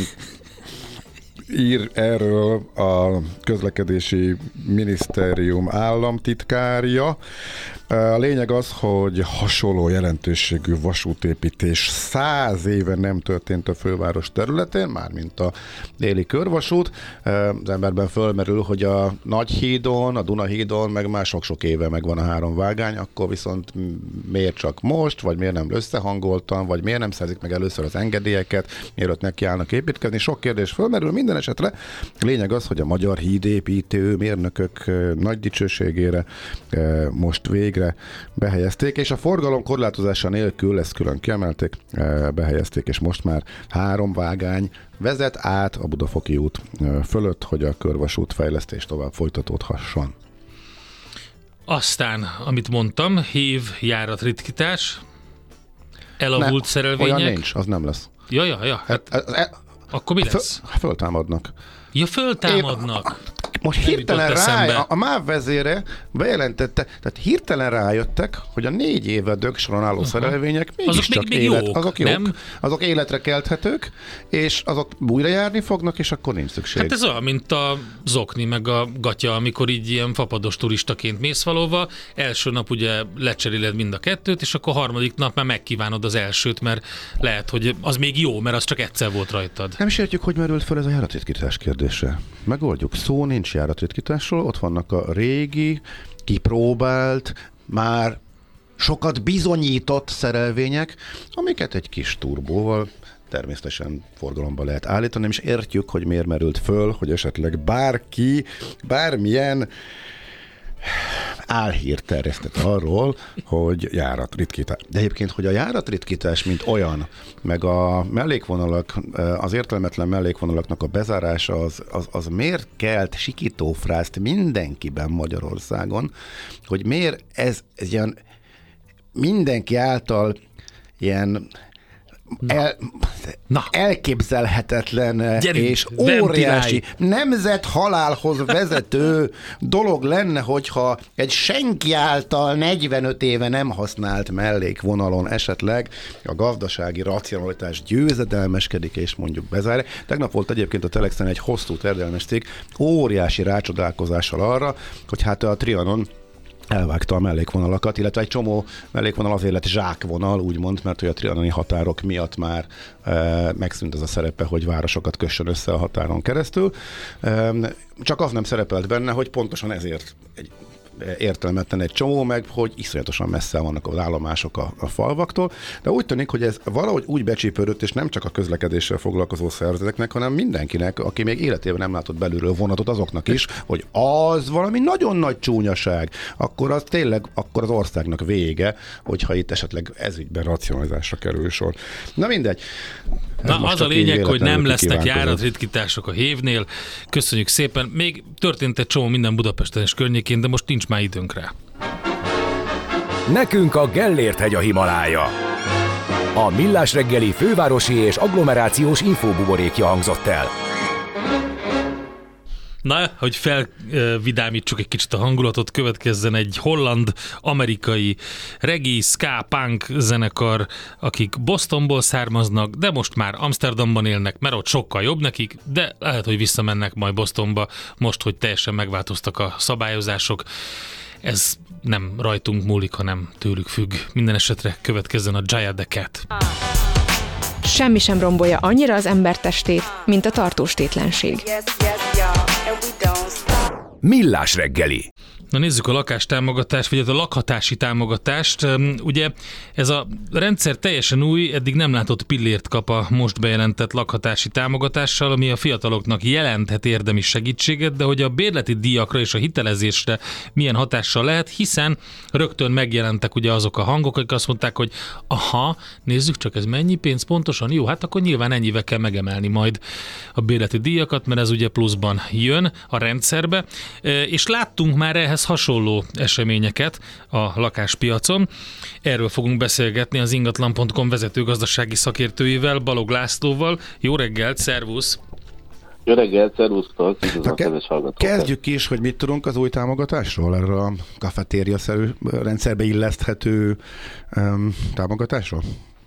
ír erről a közlekedési minisztérium államtitkárja. A lényeg az, hogy hasonló jelentőségű vasútépítés száz éve nem történt a főváros területén, mármint a déli körvasút. Az emberben fölmerül, hogy a Nagyhídon, a Dunahídon meg már sok-sok éve megvan a három vágány, akkor viszont miért csak most, vagy miért nem összehangoltan, vagy miért nem szerzik meg először az engedélyeket, mielőtt nekiállnak építkezni. Sok kérdés fölmerül, minden esetre. A lényeg az, hogy a magyar hídépítő mérnökök nagy dicsőségére most végre behelyezték, és a forgalom korlátozása nélkül, ezt külön kiemelték, behelyezték, és most már három vágány vezet át a Budafoki út fölött, hogy a körvasút fejlesztés tovább folytatódhasson. Aztán, amit mondtam, hív járatritkítás, elavult ne, szerelvények. Olyan nincs, az nem lesz. Ja, ja, ja. Hát, hát, hát, akkor mi lesz? Föl, föltámadnak. Ja, föltámadnak. Én, most nem hirtelen rá, a, a MÁV vezére bejelentette, tehát hirtelen rájöttek, hogy a négy éve dögsoron álló uh-huh. szerelvények mégiscsak élet, jók, azok jók, nem? Azok életre kelthetők, és azok újra járni fognak, és akkor nincs szükség. Hát ez olyan, mint a zokni, meg a gatya, amikor így ilyen fapados turistaként mész valóva, első nap ugye lecseréled mind a kettőt, és akkor harmadik nap már megkívánod az elsőt, mert lehet, hogy az még jó, mert az csak egyszer volt rajtad. Nem is értjük, hogy merült fel ez a járatritkítás kérdése. Megoldjuk, szó nincs járatritkításról, ott vannak a régi, kipróbált, már sokat bizonyított szerelvények, amiket egy kis turbóval természetesen forgalomba lehet állítani, és értjük, hogy miért merült föl, hogy esetleg bárki, bármilyen álhírt terjesztett arról, hogy járatritkítás. De egyébként, hogy a járatritkítás, mint olyan, meg a mellékvonalak, az értelmetlen mellékvonalaknak a bezárása, az, az, az miért kelt sikítófrázt mindenkiben Magyarországon, hogy miért ez, ez ilyen mindenki által ilyen El, Na. elképzelhetetlen Gyerünk, és óriási nemzethalálhoz vezető dolog lenne, hogyha egy senki által negyvenöt éve nem használt mellékvonalon esetleg a gazdasági racionalitás győzedelmeskedik, és mondjuk bezárja. Tegnap volt egyébként a Telexen egy hosszú terjedelmes cikk, óriási rácsodálkozással arra, hogy hát a Trianon elvágta a mellékvonalakat, illetve egy csomó mellékvonal azért lett zsákvonal, úgymond, mert hogy a trianoni határok miatt már e, megszűnt az a szerepe, hogy városokat kössön össze a határon keresztül. E, csak az nem szerepelt benne, hogy pontosan ezért egy értelmetlen egy csomó, meg hogy iszonyatosan messze vannak az állomások a, a falvaktól, de úgy tűnik, hogy ez valahogy úgy becsípődött, és nem csak a közlekedéssel foglalkozó szervezeteknek, hanem mindenkinek, aki még életében nem látott belülről vonatot, azoknak is, hogy az valami nagyon nagy csúnyaság, akkor az tényleg, akkor az országnak vége, hogyha itt esetleg ezügyben racionalizásra kerül sor. Na mindegy. Na az a lényeg, hogy nem lesznek járatritkítások a hévnél. Köszönjük szépen. Még történt egy csomó minden Budapesten és környékén, de most nincs már időnk rá. Nekünk a Gellért-hegy a Himalája. A Millás reggeli fővárosi és agglomerációs infóbuborékja hangzott el. Na, hogy felvidámítsuk egy kicsit a hangulatot, következzen egy holland-amerikai reggae, ska, punk zenekar, akik Bostonból származnak, de most már Amsterdamban élnek, mert ott sokkal jobb nekik, de lehet, hogy visszamennek majd Bostonba, most, hogy teljesen megváltoztak a szabályozások. Ez nem rajtunk múlik, hanem tőlük függ. Minden esetre következzen a Jaya the Cat. Semmi sem rombolja annyira az ember testét, mint a tartós tétlenség. Millás reggeli. Na nézzük a lakástámogatást, vagy a lakhatási támogatást. Ugye ez a rendszer teljesen új, eddig nem látott pillért kap a most bejelentett lakhatási támogatással, ami a fiataloknak jelenthet érdemi segítséget, de hogy a bérleti díjakra és a hitelezésre milyen hatással lehet, hiszen rögtön megjelentek ugye azok a hangok, akik azt mondták, hogy aha, nézzük csak, ez mennyi pénz pontosan? Jó, hát akkor nyilván ennyivel kell megemelni majd a bérleti díjakat, mert ez ugye pluszban jön a rendszerbe, és láttunk már ehhez hasonló eseményeket a lakáspiacon. Erről fogunk beszélgetni az ingatlan pont com vezető gazdasági szakértőivel, Balog Lászlóval. Jó reggelt, szervusz! Jó reggelt, szervusztok! Ke- kezdjük is, hogy mit tudunk az új támogatásról, erről a kafetéria-szerű rendszerbe illeszthető um, támogatásról?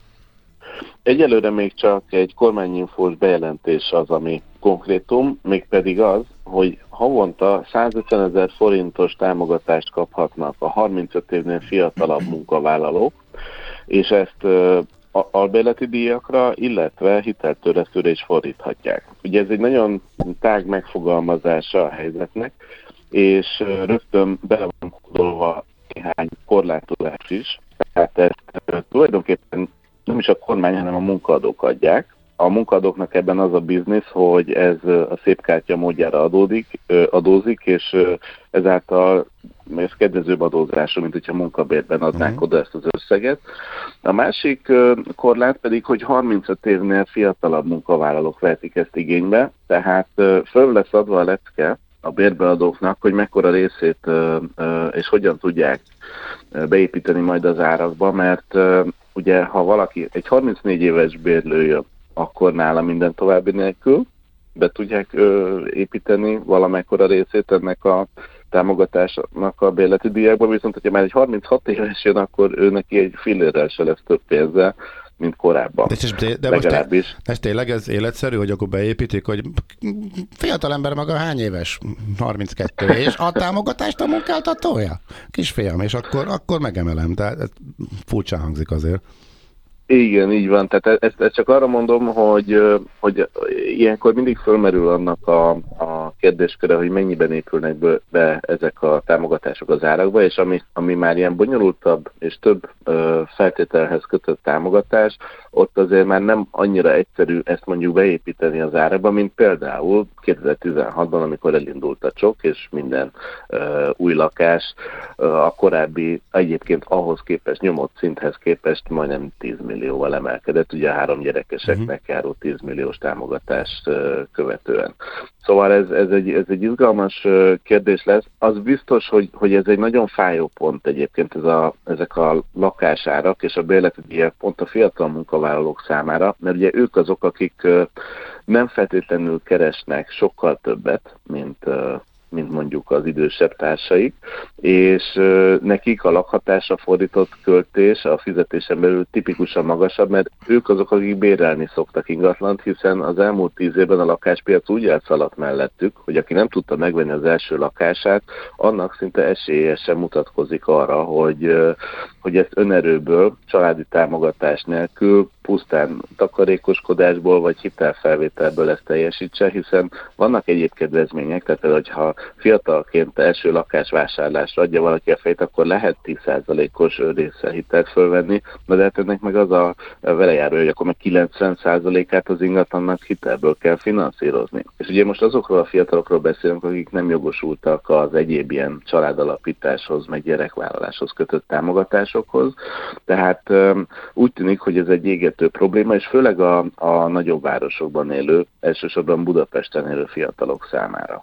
Egyelőre még csak egy kormányinfós bejelentés az, ami konkrétum, mégpedig az, hogy havonta százötvenezer forintos támogatást kaphatnak a harmincöt évnél fiatalabb munkavállalók, és ezt uh, albérleti díjakra, illetve hiteltörlesztőre is fordíthatják. Ugye ez egy nagyon tág megfogalmazása a helyzetnek, és uh, rögtön bele van kódolva néhány korlátozás is, tehát ezt uh, tulajdonképpen nem is a kormány, hanem a munkaadók adják. A munkaadóknak ebben az a biznisz, hogy ez a szép kártya módjára adódik, adózik, és ezáltal ez kedvezőbb adózású, mint hogyha munkabérben adnánk uh-huh. oda ezt az összeget. A másik korlát pedig, hogy harmincöt évnél fiatalabb munkavállalók vehetik ezt igénybe, tehát föl lesz adva a lecke a bérbeadóknak, hogy mekkora részét és hogyan tudják beépíteni majd az árakba, mert ugye ha valaki egy harmincnégy éves bérlő jön, akkor nála minden további nélkül be tudják ö, építeni valamekkora részét ennek a támogatásnak a bérleti díjakba, viszont hogyha már egy harminchat éves jön, akkor ő neki egy fillérrel se lesz több pénze, mint korábban. De, de most te, de tényleg ez életszerű, hogy akkor beépítik, hogy fiatalember maga hány éves? harminckettő, és a támogatást a munkáltatója? Kisfiam, és akkor, akkor megemelem. Tehát ez furcsán hangzik azért. Igen, így van. Tehát ezt, ezt csak arra mondom, hogy, hogy ilyenkor mindig fölmerül annak a, a kérdésköre, hogy mennyiben épülnek be, be ezek a támogatások az árakba, és ami, ami már ilyen bonyolultabb és több ö, feltételhez kötött támogatás, ott azért már nem annyira egyszerű ezt mondjuk beépíteni az árakba, mint például kétezer-tizenhatban, amikor elindult a csok, és minden ö, új lakás ö, a korábbi egyébként ahhoz képest, nyomott szinthez képest majdnem tíz millióval emelkedett, ugye a három gyerekeseknek uh-huh. járó tíz milliós támogatást uh, követően. Szóval ez, ez, egy, ez egy izgalmas uh, kérdés lesz. Az biztos, hogy, hogy ez egy nagyon fájó pont egyébként ez a, ezek a lakásárak és a bérleti díjak pont a fiatal munkavállalók számára, mert ugye ők azok, akik uh, nem feltétlenül keresnek sokkal többet, mint uh, mint mondjuk az idősebb társaik, és nekik a lakhatásra fordított költés a fizetésen belül tipikusan magasabb, mert ők azok, akik bérelni szoktak ingatlant, hiszen az elmúlt tíz évben a lakáspiac úgy elszaladt mellettük, hogy aki nem tudta megvenni az első lakását, annak szinte esélyesen mutatkozik arra, hogy, hogy ezt önerőből, családi támogatás nélkül, pusztán takarékoskodásból vagy hitelfelvételből ezt teljesítse, hiszen vannak egyéb kedvezmények, tehát hogyha fiatalként első lakásvásárlásra adja valaki a fejét, akkor lehet tíz százalékos résszel hitelt fölvenni, de hát ennek meg az a velejáró, hogy akkor meg kilencven százalékát az ingatlannak hitelből kell finanszírozni. És ugye most azokról a fiatalokról beszélünk, akik nem jogosultak az egyéb ilyen családalapításhoz, meg gyerekvállaláshoz kötött támogatásokhoz, tehát úgy tűnik, hogy ez egy égető probléma, és főleg a, a nagyobb városokban élő, elsősorban Budapesten élő fiatalok számára.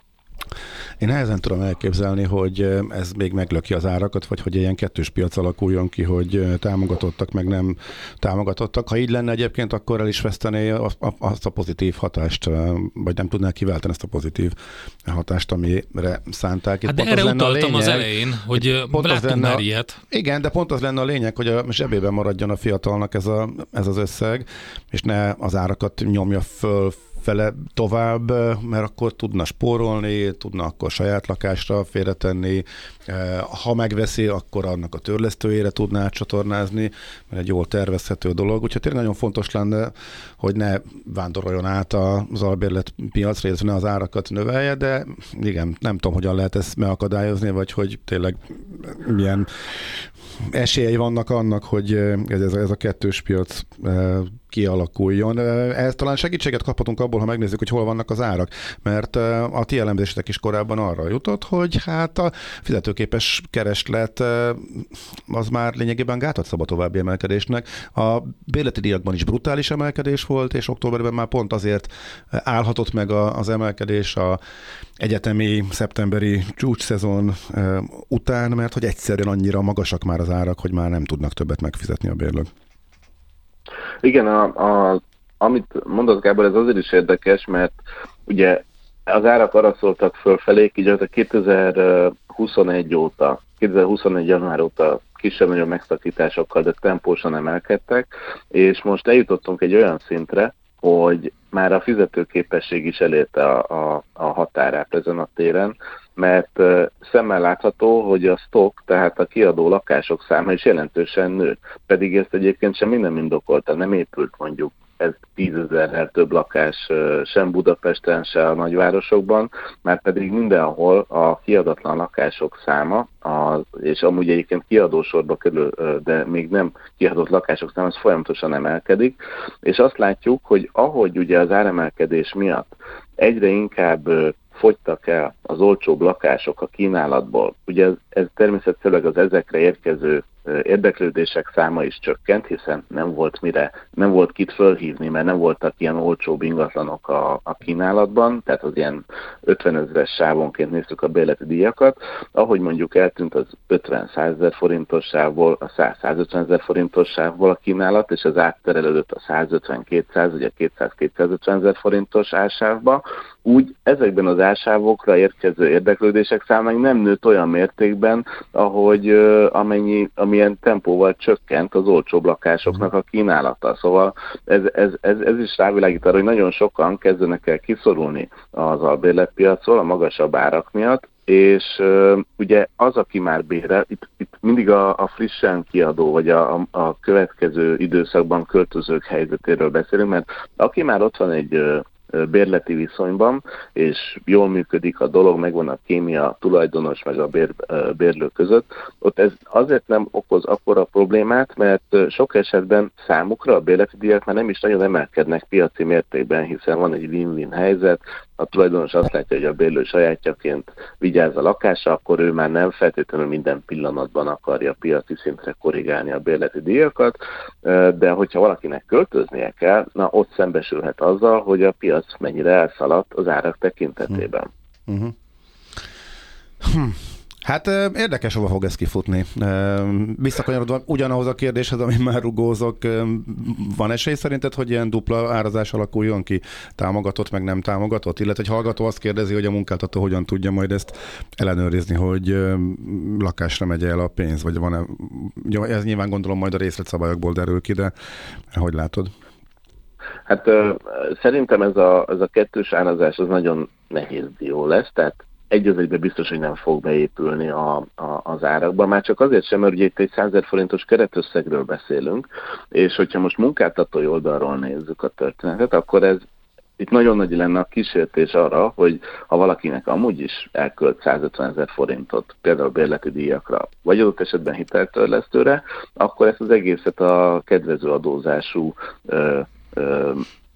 Én nehezen tudom elképzelni, hogy ez még meglöki az árakat, vagy hogy ilyen kettős piac alakuljon ki, hogy támogatottak, meg nem támogatottak. Ha így lenne egyébként, akkor el is vesztené azt a pozitív hatást, vagy nem tudná kiváltani ezt a pozitív hatást, amire szánták. Hát de erre utaltam az elején, hogy láttunk már ilyet. Igen, de pont az lenne a lényeg, hogy a zsebében maradjon a fiatalnak ez, a, ez az összeg, és ne az árakat nyomja föl fele tovább, mert akkor tudna spórolni, tudna akkor saját lakásra félretenni, ha megveszi, akkor annak a törlesztőjére tudná átcsatornázni, mert egy jól tervezhető dolog. Úgyhogy tényleg nagyon fontos lenne, hogy ne vándoroljon át az albérlet piacra, illetve ne az árakat növelje, de igen, nem tudom, hogyan lehet ezt megakadályozni, vagy hogy tényleg milyen esélyei vannak annak, hogy ez, ez a kettős piac kialakuljon. Ehhez talán segítséget kaphatunk abból, ha megnézzük, hogy hol vannak az árak, mert a ti elemzésetek is korábban arra jutott, hogy hát a fizetőképes kereslet az már lényegében gátat szab a további emelkedésnek. A bérleti díjakban is brutális emelkedés volt, és októberben már pont azért állhatott meg az emelkedés a egyetemi szeptemberi csúcsszezon után, mert hogy egyszerűen annyira magasak már az árak, hogy már nem tudnak többet megfizetni a bérlők. Igen, a, a, amit mondott Gábor, ez azért is érdekes, mert ugye az árak arra szóltak fölfelé, így a kétezer-huszonegy óta, kétezer-huszonegy január óta kisebb-nagyobb megszakításokkal, de tempósan emelkedtek, és most eljutottunk egy olyan szintre, hogy már a fizetőképesség is elérte a, a, a határát ezen a téren, mert uh, szemmel látható, hogy a stock, tehát a kiadó lakások száma is jelentősen nő. Pedig ezt egyébként sem minden indokolta, nem épült mondjuk ez tízezerrel több lakás uh, sem Budapesten, se a nagyvárosokban, már pedig mindenhol a kiadatlan lakások száma, a, és amúgy egyébként kiadósorba kerül, uh, de még nem kiadott lakások száma, az folyamatosan emelkedik, és azt látjuk, hogy ahogy ugye az áremelkedés miatt egyre inkább uh, fogytak el az olcsóbb lakások a kínálatból. Ugye ez, ez természetesen az ezekre érkező érdeklődések száma is csökkent, hiszen nem volt mire, nem volt kit fölhívni, mert nem voltak ilyen olcsóbb ingatlanok a, a kínálatban, tehát az ilyen ötvenezres sávonként néztük a bérleti díjakat. Ahogy mondjuk eltűnt az ötven-százezer forintos sávból, a száz-százötvenezer forintos sávból a kínálat, és az átterelődött a százötven-kétszáz, ugye kétszáz-kétszázötvenezer forintos ársávba, úgy ezekben az ársávokra érkező érdeklődések száma nem nőtt olyan mértékben, ahogy amennyi, amilyen tempóval csökkent az olcsóbb lakásoknak a kínálata. Szóval ez, ez, ez, ez is rávilágít arra, hogy nagyon sokan kezdenek el kiszorulni az albérletpiacról a magasabb árak miatt, és uh, ugye az, aki már bérel, itt, itt mindig a, a frissen kiadó, vagy a, a, a következő időszakban költözők helyzetéről beszélünk, mert aki már ott van egy uh, bérleti viszonyban, és jól működik a dolog, megvan a kémia a tulajdonos meg a bér, bérlő között, ott ez azért nem okoz akkora problémát, mert sok esetben számukra a bérleti díjak már nem is nagyon emelkednek piaci mértékben, hiszen van egy win-win helyzet, a tulajdonos azt látja, hogy a bérlő sajátjaként vigyáz a lakásra, akkor ő már nem feltétlenül minden pillanatban akarja piaci szintre korrigálni a bérleti díjakat, de hogyha valakinek költöznie kell, na ott szembesülhet azzal, hogy a piac mennyire elszaladt az árak tekintetében. Uh-huh. Hm. Hát érdekes, hova fog ez kifutni. Visszakanyarodva ugyanahoz a kérdéshez, amit már rugózok, van esély szerinted, hogy ilyen dupla árazás alakuljon ki? Támogatott, meg nem támogatott? Illetve egy hallgató azt kérdezi, hogy a munkáltató hogyan tudja majd ezt ellenőrizni, hogy lakásra megy el a pénz, vagy van-e? Ez nyilván gondolom majd a részletszabályokból derül ki, de hogy látod? Hát szerintem ez a, ez a kettős árazás az nagyon nehéz dió lesz, tehát egy az egyben biztos, hogy nem fog beépülni a, a, az árakba, már csak azért sem, mert ugye itt egy százezer forintos keretösszegről beszélünk, és hogyha most munkáltatói oldalról nézzük a történetet, akkor ez itt nagyon nagy lenne a kísértés arra, hogy ha valakinek amúgy is elkölt százötvenezer forintot, például bérleti díjakra, vagy adott esetben hiteltörlesztőre, akkor ezt az egészet a kedvező adózású ö, ö,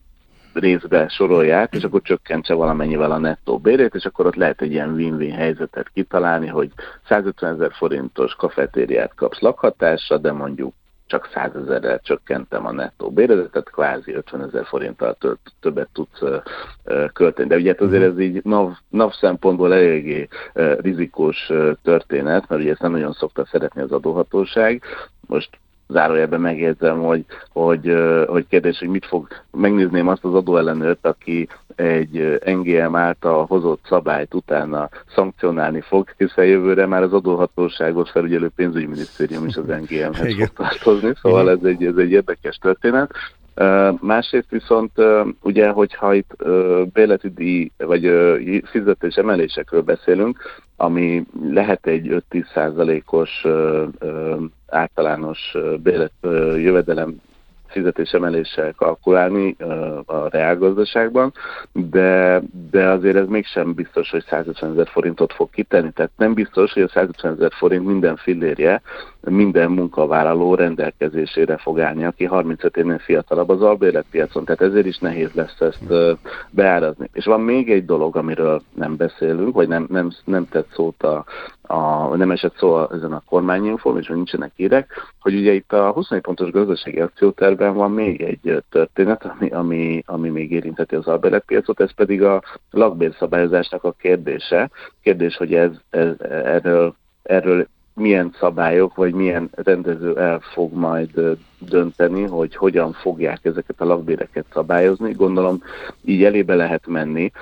részbe sorolják, és akkor csökkentse valamennyivel a nettó bérét, és akkor ott lehet egy ilyen win-win helyzetet kitalálni, hogy százötvenezer forintos kafetériát kapsz lakhatásra, de mondjuk csak százezerrel csökkentem a nettó béredet, tehát kvázi ötvenezer forinttal többet tudsz költeni. De ugye azért ez így NAV, NAV szempontból eléggé rizikós történet, mert ugye ezt nem nagyon szokta szeretni az adóhatóság. Most zárójelben megjegyzem, hogy, hogy, hogy kérdés, hogy mit fog, megnézném azt az adóellenőrt, aki egy en gé em által hozott szabályt utána szankcionálni fog, hiszen jövőre már az adóhatóságot felügyelő pénzügyminisztérium is az en gé emhez fog tartozni, szóval ez egy, ez egy érdekes történet. Uh, másrészt viszont uh, ugye, hogyha itt uh, bérleti díj vagy uh, fizetés emelésekről beszélünk, ami lehet egy öt-tíz százalékos uh, uh, általános uh, bérlet, uh, jövedelem fizetés emeléssel kalkulálni uh, a reálgazdaságban, de, de azért ez mégsem biztos, hogy százötvenezer forintot fog kitenni. Tehát nem biztos, hogy a százötvenezer forint minden fillérje minden munkavállaló rendelkezésére fog állni, aki harmincöt évnél fiatalabb az albérletpiacon, tehát ezért is nehéz lesz ezt uh, beárazni. És van még egy dolog, amiről nem beszélünk, vagy nem, nem, nem tett szót a, a, nem esett szó ezen a kormányinfón, és nincsenek hírek, hogy ugye itt a huszonnégy pontos gazdasági akciótervben van még egy történet, ami, ami, ami még érintheti az albérletpiacot, ez pedig a lakbérszabályozásnak a kérdése. Kérdés, hogy ez, ez, erről, erről milyen szabályok, vagy milyen rendező el fog majd dönteni, hogy hogyan fogják ezeket a lakbéreket szabályozni. Gondolom, így elébe lehet menni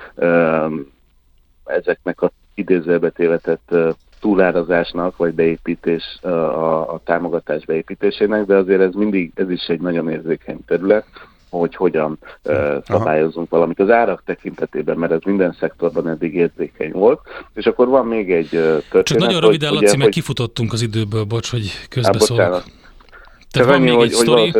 ezeknek a idézőjelbe tévetett túlárazásnak, vagy beépítés, a, a támogatás beépítésének, de azért ez mindig, ez is egy nagyon érzékeny terület, hogy hogyan uh, szabályozunk valamit az árak tekintetében, mert ez minden szektorban eddig érzékeny volt. És akkor van még egy uh, történet. Csak nagyon röviden, Laci, mert kifutottunk az időből, bocs, hogy közbeszólok. Tehát van annyi, még egy sztori?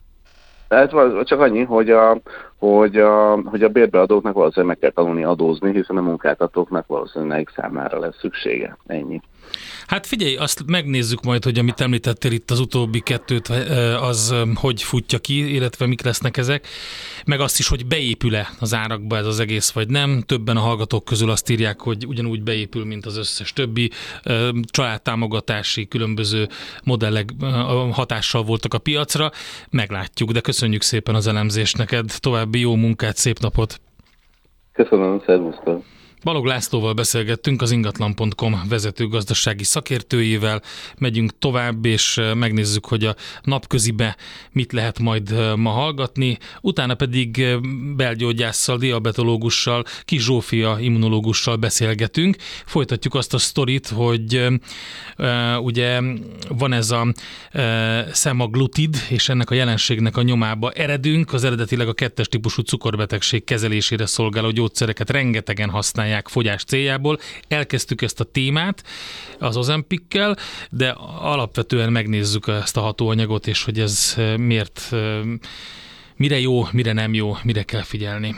Hát csak annyi, hogy a, hogy a, hogy a bérbeadóknak valószínűleg meg kell tanulni adózni, hiszen a munkáltatóknak valószínűleg számára lesz szüksége. Ennyi. Hát figyelj, azt megnézzük majd, hogy amit említettél itt az utóbbi kettőt, az hogy futja ki, illetve mik lesznek ezek, meg azt is, hogy beépül-e az árakba ez az egész, vagy nem. Többen a hallgatók közül azt írják, hogy ugyanúgy beépül, mint az összes többi. Családtámogatási különböző modellek hatással voltak a piacra. Meglátjuk, de köszönjük szépen az elemzést neked. További jó munkát, szép napot! Köszönöm, szervusztok! Balog Lászlóval beszélgettünk, az ingatlan pont com vezető gazdasági szakértőjével. Megyünk tovább, és megnézzük, hogy a napközibe mit lehet majd ma hallgatni. Utána pedig belgyógyásszal, diabetológussal, Kis Zsófia immunológussal beszélgetünk. Folytatjuk azt a sztorit, hogy uh, ugye van ez a uh, szemaglutid, és ennek a jelenségnek a nyomába eredünk. Az eredetileg a kettes típusú cukorbetegség kezelésére szolgáló gyógyszereket rengetegen használják fogyás céljából. Elkezdtük ezt a témát az Ozempikkel, de alapvetően megnézzük ezt a hatóanyagot, és hogy ez miért, mire jó, mire nem jó, mire kell figyelni.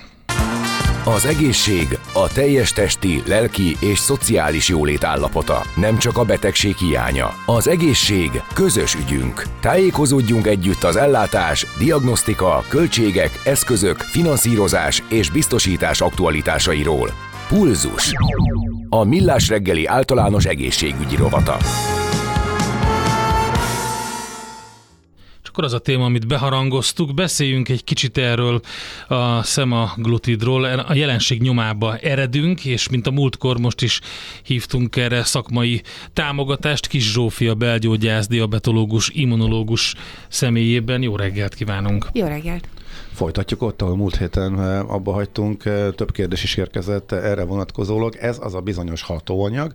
Az egészség a teljes testi, lelki és szociális jólét állapota, nem csak a betegség hiánya. Az egészség közös ügyünk. Tájékozódjunk együtt az ellátás, diagnosztika, költségek, eszközök, finanszírozás és biztosítás aktualitásairól. Pulzus. A Millás reggeli általános egészségügyi rovata. akkor az a téma, amit beharangoztuk, beszéljünk egy kicsit erről a szemaglutidról, a jelenség nyomába eredünk, és mint a múltkor most is hívtunk erre szakmai támogatást, Kis Zsófia belgyógyász, diabetológus, immunológus személyében. Jó reggelt kívánunk! Jó reggelt! Folytatjuk ott, ahol múlt héten abba hagytunk, több kérdés is érkezett erre vonatkozólag. Ez az a bizonyos hatóanyag,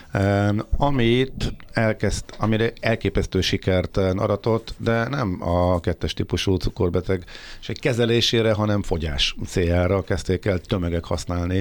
amit elkezd, amire elképesztő sikert aratott, de nem a kettes típusú cukorbetegség kezelésére, hanem fogyás céljára kezdték el tömegek használni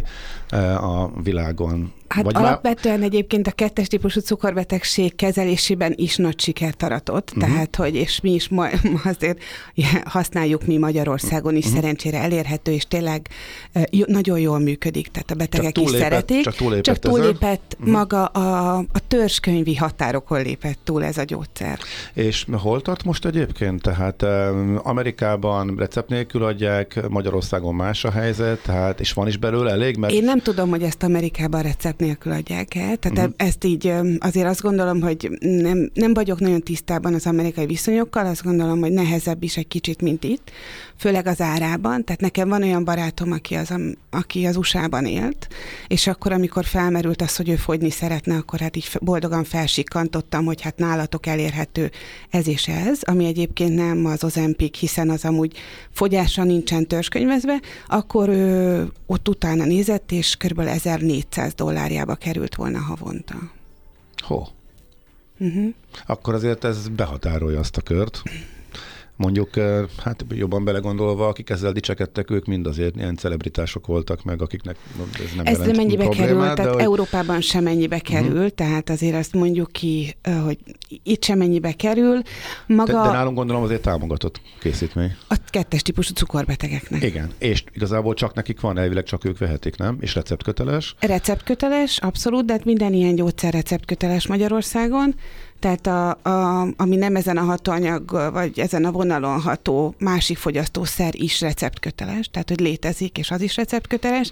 a világon. Hát Vagy alapvetően lá... egyébként a kettes típusú cukorbetegség kezelésében is nagy sikert aratott, uh-huh. tehát, hogy és mi is ma, azért használjuk mi Magyarországon is, uh-huh. szerencsére elérhető, és tényleg uh, nagyon jól működik, tehát a betegek is szeretik. Csak túlépett, csak túlépett uh-huh. maga a, a törzskönyvi határokon lépett túl ez a gyógyszer. És hol tart most egyébként? Tehát um, Amerikában recept nélkül adják, Magyarországon más a helyzet, tehát, és van is belőle elég? Mert... Én nem tudom, hogy ezt Amerikában recept nélkül adják el. Tehát uh-huh. ezt így azért azt gondolom, hogy nem, nem vagyok nagyon tisztában az amerikai viszonyokkal, azt gondolom, hogy nehezebb is egy kicsit, mint itt, főleg az árában. Tehát nekem van olyan barátom, aki az, aki az u es á-ban élt, és akkor, amikor felmerült az, hogy ő fogyni szeretne, akkor hát így boldogan felsikkantottam, hogy hát nálatok elérhető ez és ez, ami egyébként nem az Ozempic, hiszen az amúgy fogyásra nincsen törzskönyvezve, akkor ő ott utána nézett, és kb. ezernégyszáz dollárjába került volna havonta. Ho. Uh-huh. Akkor azért ez behatárolja azt a kört. Mondjuk, hát jobban belegondolva, akik ezzel dicsekedtek, ők mind azért ilyen celebritások voltak meg, akiknek ez nem ez jelent mennyibe problémát. Kerül, tehát hogy... Európában sem mennyibe kerül, uh-huh. tehát azért azt mondjuk ki, hogy itt sem mennyibe kerül. Maga... De, de nálunk gondolom azért támogatott készítmény. A kettes típusú cukorbetegeknek. Igen, és igazából csak nekik van, elvileg csak ők vehetik, nem? És receptköteles? Receptköteles, abszolút, de hát minden ilyen gyógyszer receptköteles Magyarországon. Tehát a, a, ami nem ezen a hatóanyag, vagy ezen a vonalon ható másik fogyasztószer is receptköteles, tehát hogy létezik, és az is receptköteles.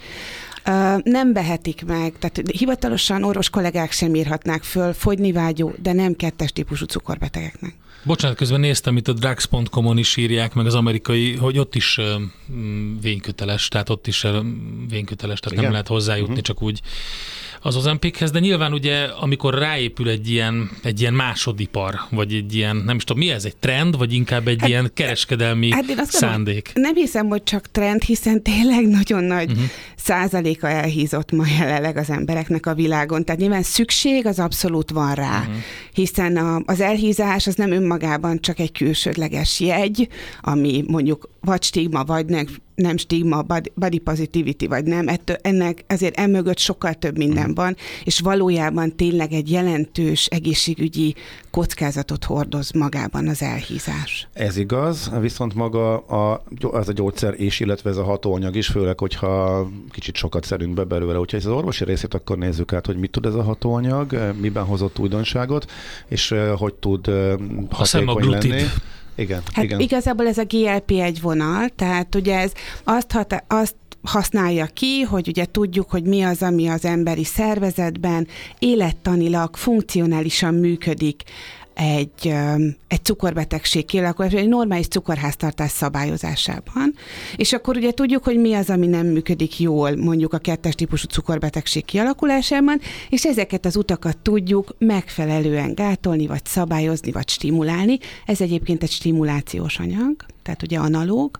Nem vehetik meg, tehát hivatalosan orvos kollégák sem írhatnák föl fogynivágyó, de nem kettes típusú cukorbetegeknek. Bocsánat, közben néztem, itt a drugs pont com-on is írják, meg az amerikai, hogy ott is uh, vényköteles, tehát ott is uh, vényköteles, tehát Igen? nem lehet hozzájutni, uh-huh. csak úgy az Ozempichez, de nyilván ugye, amikor ráépül egy ilyen, egy ilyen másodipar, vagy egy ilyen, nem is tudom, mi ez, egy trend, vagy inkább egy hát, ilyen kereskedelmi hát szándék? Nem, nem hiszem, hogy csak trend, hiszen tényleg nagyon nagy uh-huh. százaléka elhízott ma jelenleg az embereknek a világon. Tehát nyilván szükség az abszolút van rá, uh-huh. hiszen a, az elhízás az nem önmagában csak egy külsődleges jegy, ami mondjuk vagy stigma, vagy nem, nem stigma, body positivity, vagy nem. Ettől, ennek azért emögött sokkal több minden van, és valójában tényleg egy jelentős egészségügyi kockázatot hordoz magában az elhízás. Ez igaz, viszont maga a, az a gyógyszer is, illetve ez a hatóanyag is, főleg, hogyha kicsit sokat szedünk be belőle. Hogyha ez az orvosi részét, akkor nézzük át, hogy mit tud ez a hatóanyag, miben hozott újdonságot, és hogy tud hatékony lenni. Igen, hát igen. Igazából ez a gé el pé egy vonal, tehát ugye ez azt, hat, azt használja ki, hogy ugye tudjuk, hogy mi az, ami az emberi szervezetben élettanilag, funkcionálisan működik egy, egy cukorbetegség kialakulása, egy normális cukorháztartás szabályozásában. És akkor ugye tudjuk, hogy mi az, ami nem működik jól mondjuk a kettes típusú cukorbetegség kialakulásában, és ezeket az utakat tudjuk megfelelően gátolni, vagy szabályozni, vagy stimulálni. Ez egyébként egy stimulációs anyag, tehát ugye analóg,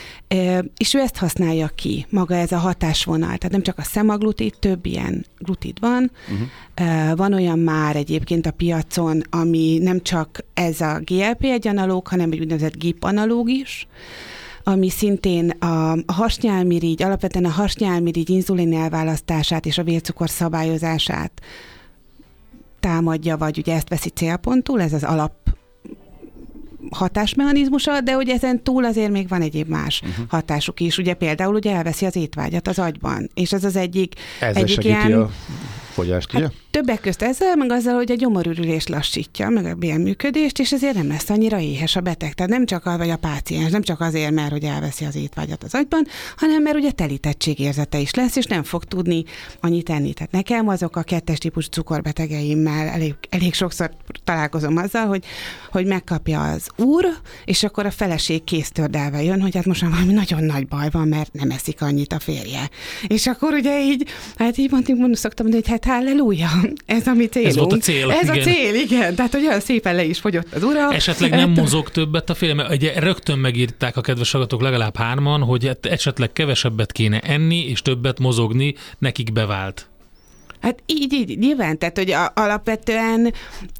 és ő ezt használja ki, maga ez a hatásvonal. Tehát nem csak a szemaglutid, több ilyen glutid van. Uh-huh. Van olyan már egyébként a piacon, ami nem csak ez a gé el pé egy analóg, hanem egy úgynevezett gé i pé analóg is, ami szintén a, a hasnyálmirigy, alapvetően a hasnyálmirigy inzulin elválasztását és a vércukor szabályozását támadja, vagy ugye ezt veszi célpontul, ez az alap hatásmechanizmusa, de hogy ezen túl azért még van egyéb más uh-huh. hatásuk is. Ugye például ugye elveszi az étvágyat az agyban, és ez az egyik... Ezzel egyik segíti ilyen, a fogyást, ugye? Hát, Többek közt ezzel, meg azzal, hogy a gyomorürülést lassítja, meg a bélműködést, és ezért nem lesz annyira éhes a beteg. Tehát nem csak a, vagy a páciens, nem csak azért, mert hogy elveszi az étvágyat az agyban, hanem mert ugye telítettségérzete is lesz, és nem fog tudni annyit enni. Tehát nekem azok a kettes típus cukorbetegeimmel elég, elég sokszor találkozom azzal, hogy, hogy megkapja az úr, és akkor a feleség kéztördelve jön, hogy hát most már valami nagyon nagy baj van, mert nem eszik annyit a férje. És akkor ugye így, hát így mondjuk, mondjuk szoktam mondani, hogy hát halleluja, ez a mi célunk. Ez volt a cél. Ez igen. a cél, igen. Tehát, hogy olyan szépen le is fogyott az ura. Esetleg nem mozog többet a férje, mert ugye rögtön megírták a kedves hallgatók legalább hárman, hogy esetleg kevesebbet kéne enni, és többet mozogni, nekik bevált. Hát így, így, nyilván, tehát hogy a, alapvetően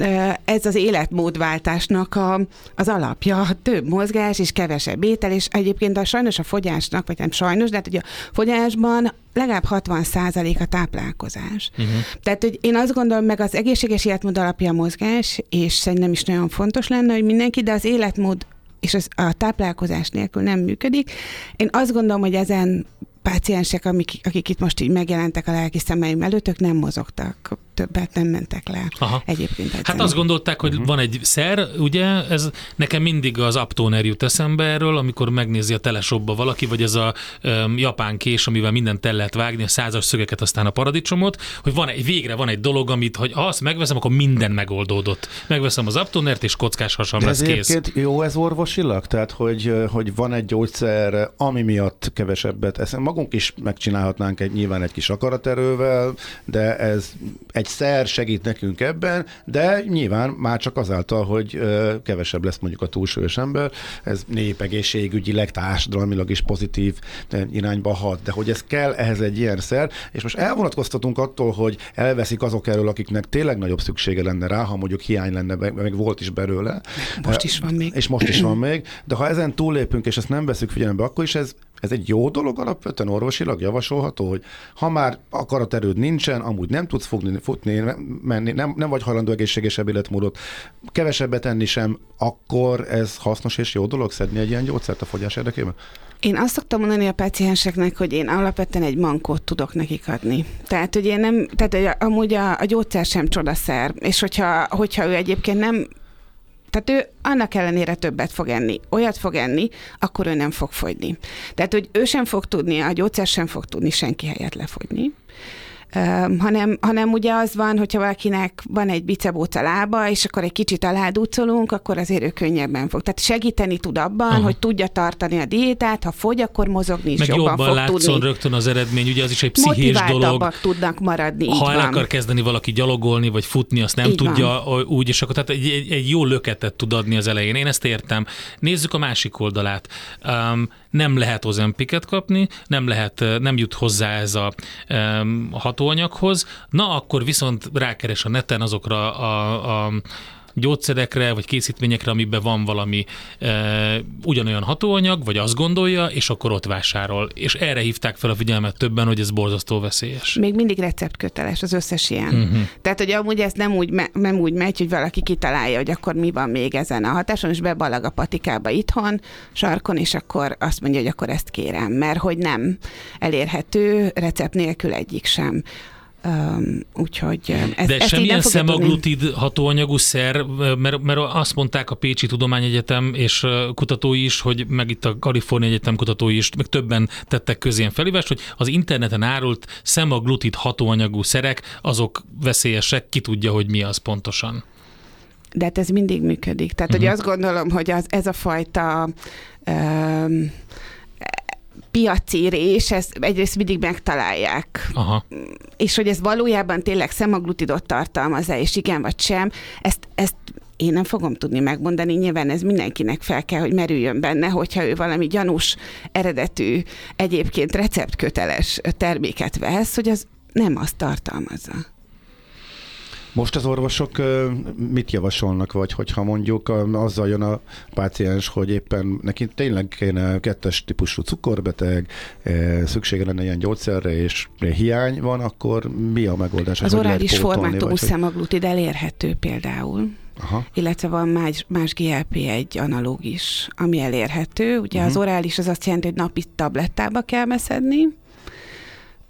ez az életmódváltásnak a, az alapja, több mozgás és kevesebb étel, és egyébként a sajnos a fogyásnak, vagy nem sajnos, de hát ugye a fogyásban legalább hatvan százalék a táplálkozás. Uh-huh. Tehát, hogy én azt gondolom, meg az egészséges életmód alapja a mozgás, és szerintem is nagyon fontos lenne, hogy mindenki, de az életmód és az, a táplálkozás nélkül nem működik. Én azt gondolom, hogy ezen páciensek, amik, akik itt most így megjelentek a lelki szemeim előtt, ők nem mozogtak, többet nem mentek le. Aha. Egyébként. Egyszerűen. Hát azt gondolták, hogy uh-huh. van egy szer, ugye, ez nekem mindig az Aptoner jut eszembe erről, amikor megnézi a teleshopba valaki, vagy ez a um, japán kés, amivel mindent el lehet vágni, a százas szögeket, aztán a paradicsomot, hogy van egy, végre van egy dolog, amit, hogy ha azt megveszem, akkor minden megoldódott. Megveszem az Aptonert, és kockás hasam lesz kész. Egyébként jó ez orvosilag? Tehát, hogy, hogy van egy gyógyszer, ami miatt kevesebbet eszem. Magunk is megcsinálhatnánk egy, nyilván egy kis akaraterővel, de ez egy szer segít nekünk ebben, de nyilván már csak azáltal, hogy kevesebb lesz mondjuk a túlsúlyos ember, ez népegészségügyileg, társadalmilag is pozitív irányba hat, de hogy ez kell ehhez egy ilyen szer, és most elvonatkoztatunk attól, hogy elveszik azok erről, akiknek tényleg nagyobb szüksége lenne rá, ha mondjuk hiány lenne, meg volt is belőle. Most is van még. És most is van még, de ha ezen túllépünk, és ezt nem veszük figyelembe, akkor is ez Ez egy jó dolog alapvetően orvosilag javasolható, hogy ha már akaraterőd nincsen, amúgy nem tudsz fogni, futni, menni, nem, nem vagy hajlandó egészségesebb életmódot, kevesebbet enni sem, akkor ez hasznos és jó dolog szedni egy ilyen gyógyszert a fogyás érdekében? Én azt szoktam mondani a pácienseknek, hogy én alapvetően egy mankót tudok nekik adni. Tehát, hogy én nem, tehát amúgy a, a gyógyszer sem csodaszer, és hogyha, hogyha ő egyébként nem, tehát ő annak ellenére többet fog enni, olyat fog enni, akkor ő nem fog fogyni. Tehát, hogy ő sem fog tudni, a gyógyszer sem fog tudni senki helyett lefogyni. Uh, hanem, hanem ugye az van, hogyha valakinek van egy bicebóca lába, és akkor egy kicsit aládúcolunk, akkor azért ő könnyebben fog. Tehát segíteni tud abban, aha, hogy tudja tartani a diétát, ha fogy, akkor mozogni is meg jobban, jobban fog látszon tudni. Rögtön az eredmény, ugye az is egy pszichés dolog. Tudnak maradni. Ha el van. akar kezdeni valaki gyalogolni, vagy futni, azt nem így tudja van. Úgy, és akkor tehát egy, egy, egy jó löketet tud adni az elején. Én ezt értem. Nézzük a másik oldalát. Um, nem lehet Ozempiket kapni, nem lehet, nem jut hozzá ez a um, hatóanyaghoz. Na, akkor viszont rákeres a neten azokra a, a gyógyszerekre, vagy készítményekre, amiben van valami e, ugyanolyan hatóanyag, vagy azt gondolja, és akkor ott vásárol. És erre hívták fel a figyelmet többen, hogy ez borzasztó veszélyes. Még mindig receptköteles az összes ilyen. Uh-huh. Tehát, hogy amúgy ez nem úgy, me- nem úgy megy, hogy valaki kitalálja, hogy akkor mi van még ezen a hatáson, és bebalag a patikába itthon, sarkon, és akkor azt mondja, hogy akkor ezt kérem, mert hogy nem elérhető recept nélkül egyik sem. Um, úgyhogy ez, de ezt semmilyen szemaglutid hatóanyagú szer, mert, mert azt mondták a Pécsi Tudományegyetem és kutatói is, hogy meg itt a Kalifornia Egyetem kutatói is, meg többen tettek közé ilyen felhívást, hogy az interneten árult szemaglutid hatóanyagú szerek, azok veszélyesek, ki tudja, hogy mi az pontosan. De hát ez mindig működik. Tehát, uh-huh. hogy azt gondolom, hogy az, ez a fajta um, piacérés, ezt egyrészt mindig megtalálják. Aha. És hogy ez valójában tényleg szemaglutidot tartalmaz-e, és igen vagy sem, ezt, ezt én nem fogom tudni megmondani, nyilván ez mindenkinek fel kell, hogy merüljön benne, hogyha ő valami gyanús, eredetű, egyébként receptköteles terméket vesz, hogy az nem azt tartalmazza. Most az orvosok mit javasolnak, vagy hogyha mondjuk azzal jön a páciens, hogy éppen neki tényleg kéne kettes típusú cukorbeteg, szüksége lenne ilyen gyógyszerre, és hiány van, akkor mi a megoldás? Az orális formátumú szemaglutid elérhető például. Aha. Illetve van más, más gé el pé egy analóg is, ami elérhető. Ugye uh-huh. az orális az azt jelenti, hogy napi tablettába kell beszedni,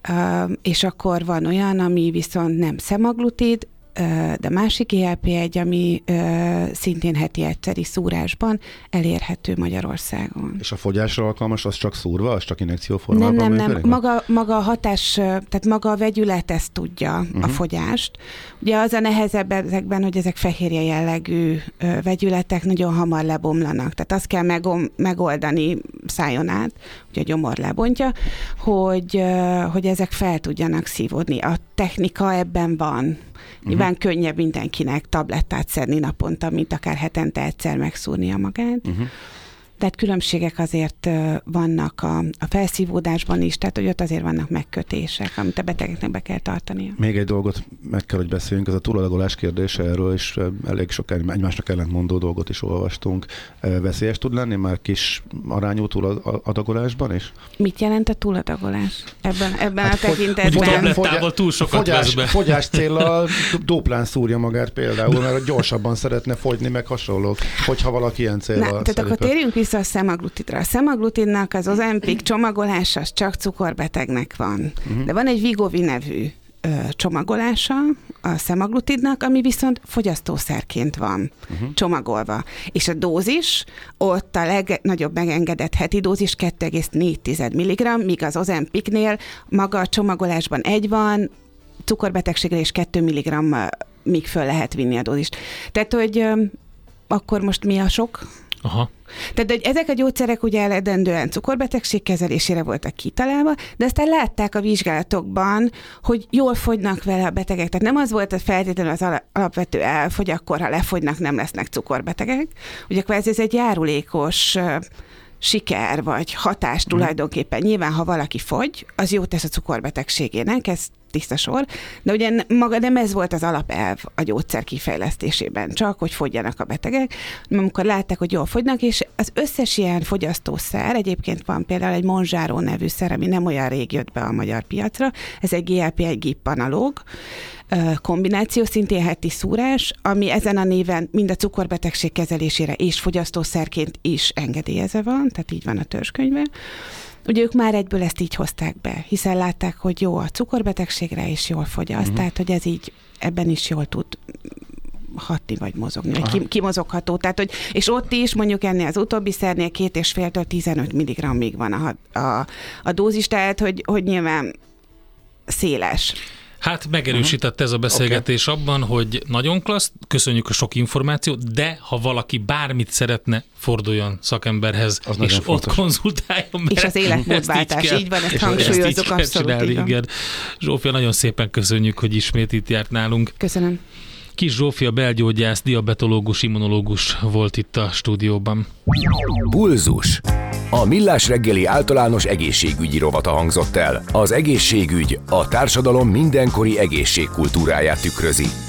és akkor van olyan, ami viszont nem szemaglutid, de másik gé el pé egy, ami szintén heti egyszeri szúrásban elérhető Magyarországon. És a fogyásra alkalmas, az csak szúrva, az csak injekcióformában Nem, nem, működik? nem. Maga, maga a hatás, tehát maga a vegyület ezt tudja, uh-huh. a fogyást. Ugye az a nehezebb ezekben, hogy ezek fehérje jellegű vegyületek nagyon hamar lebomlanak. Tehát azt kell megom, megoldani szájon át, ugye a gyomor lebontja, hogy, hogy ezek fel tudjanak szívódni. A technika ebben van. Nyilván uh-huh. könnyebb mindenkinek tablettát szedni naponta, mint akár hetente egyszer megszúrnia magát. Uh-huh. Tehát különbségek azért vannak a, a felszívódásban is, tehát hogy ott azért vannak megkötések, amit a betegeknek be kell tartania. Még egy dolgot meg kell, hogy beszéljünk, ez a túladagolás kérdése, erről is elég sok egymásnak ellentmondó dolgot is olvastunk. Veszélyes tud lenni már kis arányú túladagolásban is? Mit jelent a túladagolás ebben, ebben hát a tekintetben? Hogy tablettával túl sokat fogyás, vesz be. Fogyás céllal dóplán szúrja magát például, mert gyorsabban szeretne fogyni, meg hasonlók, hogyha valaki ilyen céllal. Tehát akkor térjünk vissza a szemaglutidra. A szemaglutidnak az Ozempic csomagolása az csak cukorbetegnek van. Uh-huh. De van egy Wegovy nevű ö, csomagolása a szemaglutidnak, ami viszont fogyasztószerként van uh-huh. csomagolva. És a dózis, ott a legnagyobb megengedett heti dózis kettő egész négy milligramm, míg az Ozempicnél maga a csomagolásban egy van, cukorbetegségre és kettő milligramm míg föl lehet vinni a dózist. Tehát, hogy ö, akkor most mi a sok? Aha. Tehát hogy ezek a gyógyszerek ugye eredendően cukorbetegség kezelésére voltak kitalálva, de aztán látták a vizsgálatokban, hogy jól fogynak vele a betegek. Tehát nem az volt a feltétlenül az alapvető elv, hogy akkor, ha lefogynak, nem lesznek cukorbetegek. Ugye kvázi ez egy járulékos siker vagy hatás tulajdonképpen. Nyilván, ha valaki fogy, az jót tesz a cukorbetegségének, ez tiszta sor, de ugye maga nem ez volt az alapelv a gyógyszer kifejlesztésében, csak hogy fogyjanak a betegek, amikor látták, hogy jól fogynak, és az összes ilyen fogyasztószer, egyébként van például egy Mounjaro nevű szer, ami nem olyan rég jött be a magyar piacra, ez egy gé el pé egy gip analóg, kombináció, szintén heti szúrás, ami ezen a néven mind a cukorbetegség kezelésére és fogyasztószerként is engedélyezve van, tehát így van a törzskönyvben. Ugye ők már egyből ezt így hozták be, hiszen látták, hogy jó a cukorbetegségre, és jól fogyaszt, uh-huh. tehát hogy ez így ebben is jól tud hatni, vagy mozogni, vagy ki, kimozogható. Tehát, hogy, és ott is mondjuk ennél az utóbbi szernél két és féltől tizenöt milligrammig van a, a, a dózis, tehát hogy, hogy nyilván széles. Hát megerősített ez a beszélgetés okay. abban, hogy nagyon klassz, köszönjük a sok információt, de ha valaki bármit szeretne, forduljon szakemberhez, az és ott fontos. Konzultáljon. És az életmódváltás, így, így van, ezt hangsúlyozok abszolút. Igen. Zsófia, nagyon szépen köszönjük, hogy ismét itt járt nálunk. Köszönöm. Kis Zsófia belgyógyász, diabetológus, immunológus volt itt a stúdióban. Pulzus. A Millás reggeli általános egészségügyi rovata hangzott el. Az egészségügy a társadalom mindenkori egészségkultúráját tükrözi.